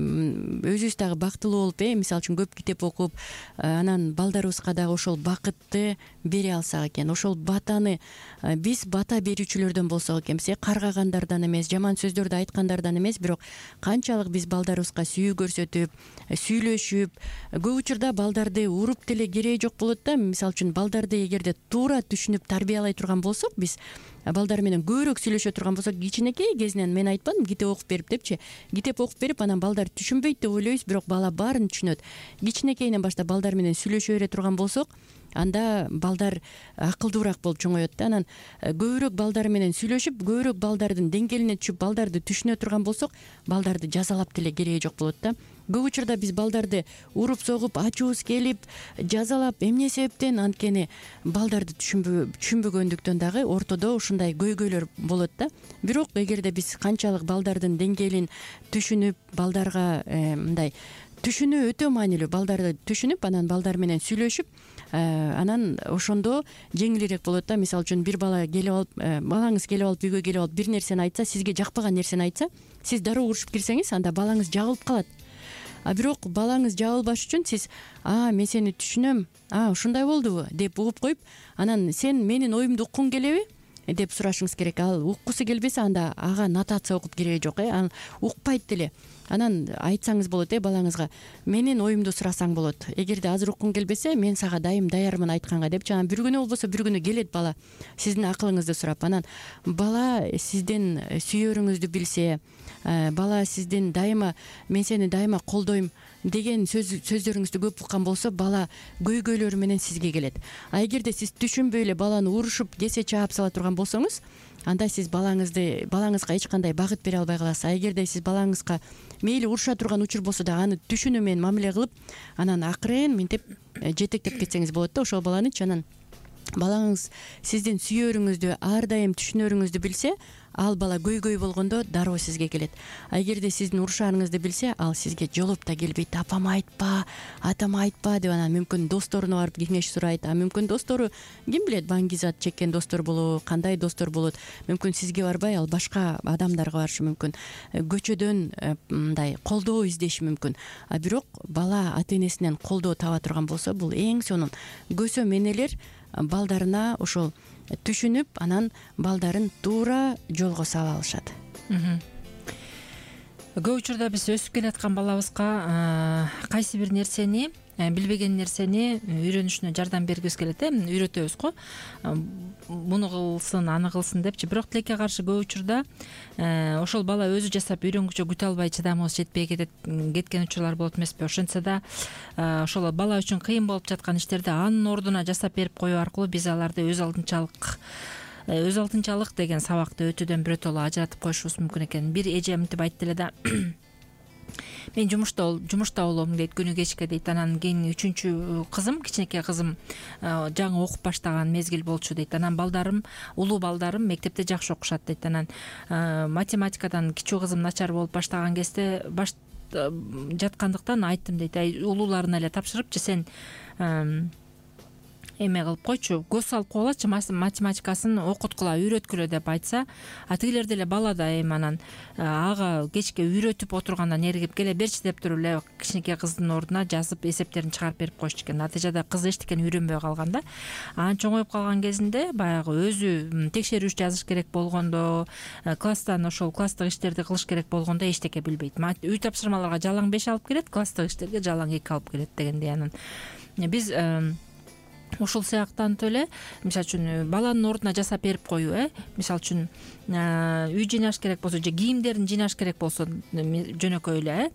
өзүбүз дагы бактылуу болуп, мисалы үчүн көп китеп окуп, анан балдарыбызга дагы ошол бакытты бере алсак экен. Ошол батаны биз бата берүүчүлөрдөн болсок экенбиз, каргагандардан эмес, жаман сөздөрдү айткандардан эмес, бирок канчалык биз балдарыбызга сүйүү көрсөтүп, сүйлөшүп, көп учурда балдарды уруп деле кереги жок болот да. Мисалы үчүн балдарды эгерде туура түшүнүп тарбиялай турган болсок, биз балдар менен көбүрөөк сүйлөшө турган болсок, кичинекей кезинен мен айтпадым, китеп окуп берип депчи, китеп окуп берип, анан балдар түшүнбөйт деп ойлойбуз, бирок бала баарын түшүнөт. Кичинекейинен баштап балдар менен сүйлөшө бере турган болсок, анда балдар акылдуураак болуп чоңоет да. Анан көбүрөөк балдар менен сүйлөшүп, көбүрөөк балдардын деңгээлине түшүп, балдарды түшүнө турган болсок, балдарды жазалап деле кереги жок болот да. Көп учурда биз балдарды уруп согуп, ачуубуз келип, жазалап, эмне себептен, анткени балдарды түшүнбөгөндүктөн дагы ортодо ушундай көйгөйлөр болот да. Бирок эгерде биз канчалык балдардын деңгээлин түшүнүп, балдарга мындай түшүнүү өтө маанилүү. Балдарды түшүнүп, анан балдар менен сүйлөшүп, анан ошондо жеңилирээк болот да. Мисалы үчүн бир бала келип алып, балаңыз келип алып, үйгө келип алып бир нерсени айтса, сизге жакпаган нерсени айтса, сиз дароо урушуп кирсеңиз, анда балаңыз жагылып калат. Бирок балаңыз жабылбаш үчүн сиз, мен сени түшүнөм, ушундай болдубу деп угуп коюп, анан сен менин оюмду уккуң келеби деп сурашыңыз керек. Ал уккусу келбесе, анда ага нотация окуп кереги жок, укпайт деле. анан айтсаңыз болот, балаңызга менин оюмду сурасаң болот. Эгерде азыр уккуң келбесе, мен сага дайым даярмын айтканга деп, жана бир күнү болбосо бир күнү келет бала сиздин акылыңызды сурап. Анан бала сиздин сүйөрүңүздү билсе, бала сиздин дайыма мен сени дайыма колдойм деген сөздөрүңүздү көп уккан болсо, бала көйгөйлөрү менен сизге келет. А эгерде сиз түшүнбөй эле баланы урушуп кесе чаап сала турган болсоңуз, анда сиз балаңызга эч кандай багыт бере албай каласыз. А эгерде сиз балаңызга мейли уруша турган учур болсо да аны түшүнүү менен мамиле кылып, анан акырын минтип жетектеп кетсеңиз болот да ошол баланычы. Анан балаңыз сиздин сүйөрүңүздү ар дайым түшүнөрүңүздү билсе, ал бала көйгөй болгондо дароо сизге келет. А эгерде сиздин урушаарыңызды билсе, ал сизге жолоп да келбейт. Апама айтпа, атама айтпа деп, анан мүмкүн досторуна барып кеңеш сурайт. А мүмкүн достору ким билет, баңгизат чеккен достор болобу, кандай достор болот. Мүмкүн сизге барбай, ал башка адамдарга барышы мүмкүн. Көчөдөн мындай колдоо издеши мүмкүн. А бирок бала ата энесинен колдоо таба турган болсо, бул эң сонун көсөм энелер балдарына ошол түшүнүп, анан балдарын туура жолго сала алышат. Көп учурда биз өсүп келаткан балабызга кайсы бир нерсени, билбеген нерсени үйрөнүшүнө жардам бергибиз келет, үйрөтөбүз го. Муну кылсын, аны кылсын депчи. Бирок тилекке каршы көп учурда ошол бала өзү жасап үйрөнгүчө күтө албай, чыдамыбыз жетпей кеткен учурлар болот эмеспи? Ошентсе да ошол бала үчүн кыйын болуп жаткан иштерди анын ордуна жасап берип коюу аркылуу биз аларды өз алдынчалык деген сабакты өтүүдөн биротоло ажыратып коюшубуз мүмкүн экен. Бир эже мынтип айтты эле да, мен жумушта болом дейт, күнү кечке дейт. Анан кийин 3-чү кызым, кичинекей кызым жаңы окуп баштаган мезгил болчу дейт. Анан улуу балдарым мектепте жакшы окушат дейт. Анан математикадан кичүү кызым начар болуп баштаган кезде жаткандыктан айттым дейт, улууларына эле тапшырыпчы, сен эме кылып койчу, көз салып койгулачы, математикасын окуткула, үйрөткүлө деп айтса, тигилер деле бала да анан ага кечке үйрөтүп отургандан эригип келе берчи деп туруп эле кичинекей кыздын ордуна жазып эсептерин чыгарып берип коюшту экен. Натыйжада кыз эчтекени үйрөнбөй калган да. Анан чоңоюп калган кезинде баягы өзү текшерүүч жазыш керек болгондо, класстан ошол класстык иштерди кылыш керек болгондо эчтеке билбейт. Үй тапшырмаларга жалаң 5 алып келет, класстык иштерге жалаң 2 алып келет дегендей. Анан биз ушул сыяктантып эле, мисалы үчүн баланын ордуна жасап берип коюу, мисалы үчүн үй жыйнаш керек болсо же кийимдерин жыйнаш керек болсо жөнөкөй эле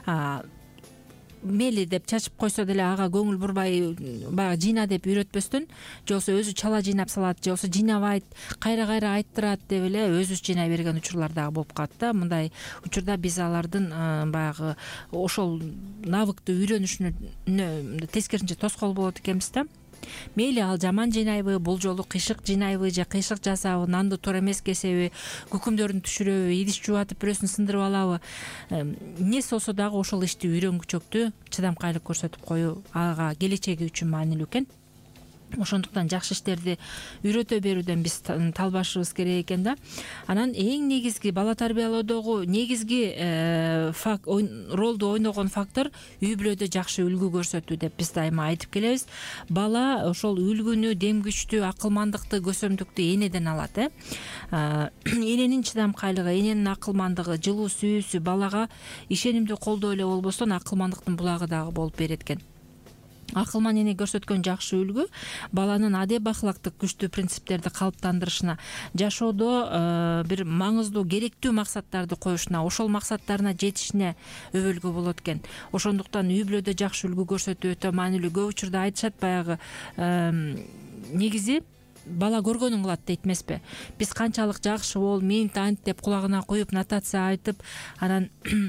мели деп чачып койсо деле ага көңүл бурбай баягы жыйна деп үйрөтпөстөн, же болбосо өзү чала жыйнап салат, же болбосо жыйнабайт, кайра айттырат деп эле өзүбүз жыйнай берген учурлар дагы болуп калат да. Мындай учурда биз алардын баягы ошол навыкты үйрөнүшүнө тескерисинче тоскоол болот экенбиз да. Мейли ал жаман жыйнайбы, бул жолу кыйшык жыйнайбы же кыйшык жасабы, нанды туура эмес кесеби, күкүмдөрүн түшүрөбү, идиш жуатып бирөөсүн сындырып алабы, эмнеси болсо дагы ошол ишти үйрөнгүчөктү чыдамкайлык көрсөтүп коюу ага келечеги үчүн маанилүү экен. Ошондуктан жакшы иштерди үйрөтө берүүдөн биз талбашыбыз керек экен да. Анан эң негизги бала тарбиялоодогу негизги ролду ойногон фактор үй бүлөдө жакшы үлгү көрсөтүү деп биз дайыма айтып келебиз. Бала ошол үлгүнү, демгичтүү, акылмандыкты, көсөмдүктү энеден алат. Эненин чыдамкайлыгы, эненин акылмандыгы, жылуу сүйүүсү балага ишенимдүү колдоо эле болбостон акылмандыктын булагы дагы болуп берет экен. Акылман эне көрсөткөн жакшы үлгү баланын адеп ахлактык күчтүү принциптерди калыптандырышына, жашоодо бир маңыздуу, керектүү максаттарды коюшуна, ошол максаттарына жетишине өбөлгө болот экен. Ошондуктан үй бүлөдө жакшы үлгү көрсөтүү өтө маанилүү. Көп учурда айтышат, баягы негизи бала көргөнүн кылат дейт эмеспи? Биз канчалык жакшы бол, минт ант деп кулагына куюп нотация айтып, анан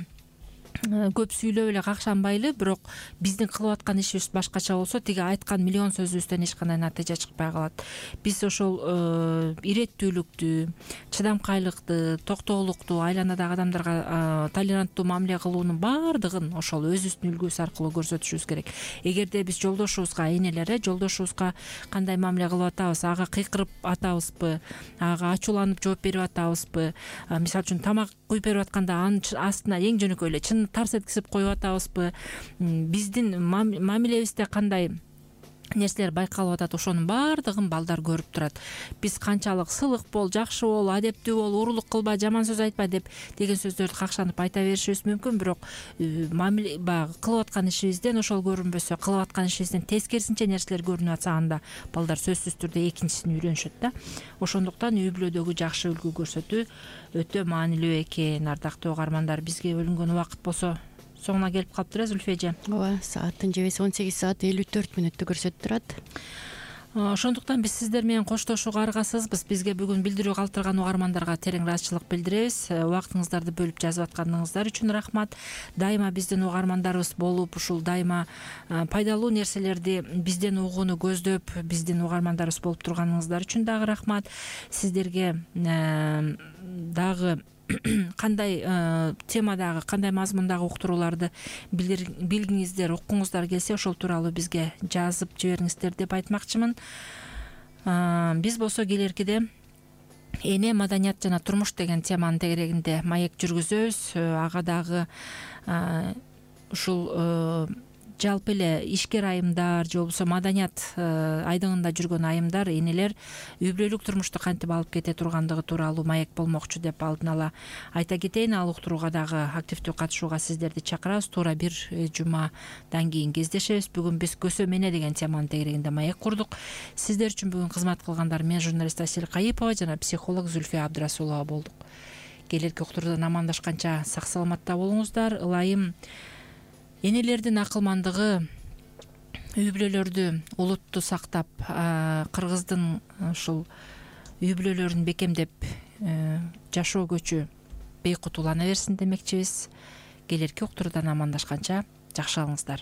көп сүйлөп эле какшанбайлы, бирок биздин кылып аткан ишибиз башкача болсо, тиги айткан миллион сөзүбүздөн эч кандай натыйжа чыкпай калат. Биз ошол иреттүүлүктү, чыдамкайлыкты, токтоолукту, айланадагы адамдарга толеранттуу мамиле кылуунун баардыгын ошол өзүбүздүн үлгүбүз аркылуу көрсөтүшүбүз керек. Эгерде биз жолдошубузга, энелер, жолдошубузга кандай мамиле кылып атабыз, ага кыйкырып атабызбы, ага ачууланып жооп берип атабызбы, мисалы үчүн тамак куюп берип атканда анын астына эң жөнөкөй эле чын тарс эткизип коюп атабызбы, биздин мамилебизде кандай нерселер байкалып атат, ошонун баардыгын балдар көрүп турат. Биз канчалык сылык бол, жакшы бол, адептүү бол, уурулук кылба, жаман сөз айтпа деген сөздөрдү какшанып айта беришибиз мүмкүн, бирок мамиле баягы кылып аткан ишибизден ошол көрүнбөсө, кылып аткан ишибизден тескерисинче нерселер көрүнүп атса, анда балдар сөзсүз түрдө экинчисин үйрөнүшөт да. Ошондуктан үй бүлөдөгү жакшы үлгү көрсөтүү өтө маанилүү экен. Ардактуу угармандар, бизге бөлүнгөн убакыт болсо соңуна келип калыптыр, Зүлфия эже. ооба, сааттын жебеси 18:54 көрсөтүп турат. Ошондуктан биз сиздер менен коштошууга аргасызбыз. Бизге бүгүн билдирүү калтырган угармандарга терең ыраазычылык билдиребиз. Убактыңыздарды бөлүп жазып атканыңыздар үчүн рахмат. Дайыма биздин угармандарыбыз болуп, ушул дайыма пайдалуу нерселерди бизден угууну көздөп, биздин угармандарыбыз болуп турганыңыздар үчүн дагы рахмат. Сиздерге дагы кандай темадагы, кандай мазмундагы уктурууларды билгиңиздер, уккуңуздар келсе, ошол тууралуу бизге жазып жибериңиздер деп айтмакчымын. Биз болсо келеркиде эне, маданият жана турмуш деген теманын тегерегинде маек жүргүзөбүз. Ага дагы ушул жалпы эле ишкер айымдар же болбосо маданият айдыгында жүргөн айымдар, энелер үй бүлөлүк турмушту кантип алып кете тургандыгы тууралуу маек болмокчу деп алдын ала айта кетейин. Ал уктурууга дагы активдүү катышууга сиздерди чакырабыз. Туура бир жумадан кийин кездешебиз. Бүгүн биз көсөм эне деген теманын тегерегинде маек курдук. Сиздер үчүн бүгүн кызмат кылгандар мен журналист Асел Кайыпова жана психолог Зүлфия Абдрасулова болдук. Келерки уктуруудан амандашканча сак саламатта болуңуздар. Ылайым энелердин акылмандыгы үй бүлөлөрдү, улутту сактап, кыргыздын ушул үй бүлөлөрүн бекемдеп жашоо көчү бейкутулана берсин демекчибиз. Келерки уктуруудан амандашканча жакшы калыңыздар.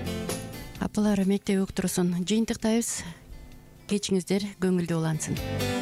Апалар мектеп уктуруусун жыйынтыктайбыз. Кечиңиздер көңүлдүү улансын.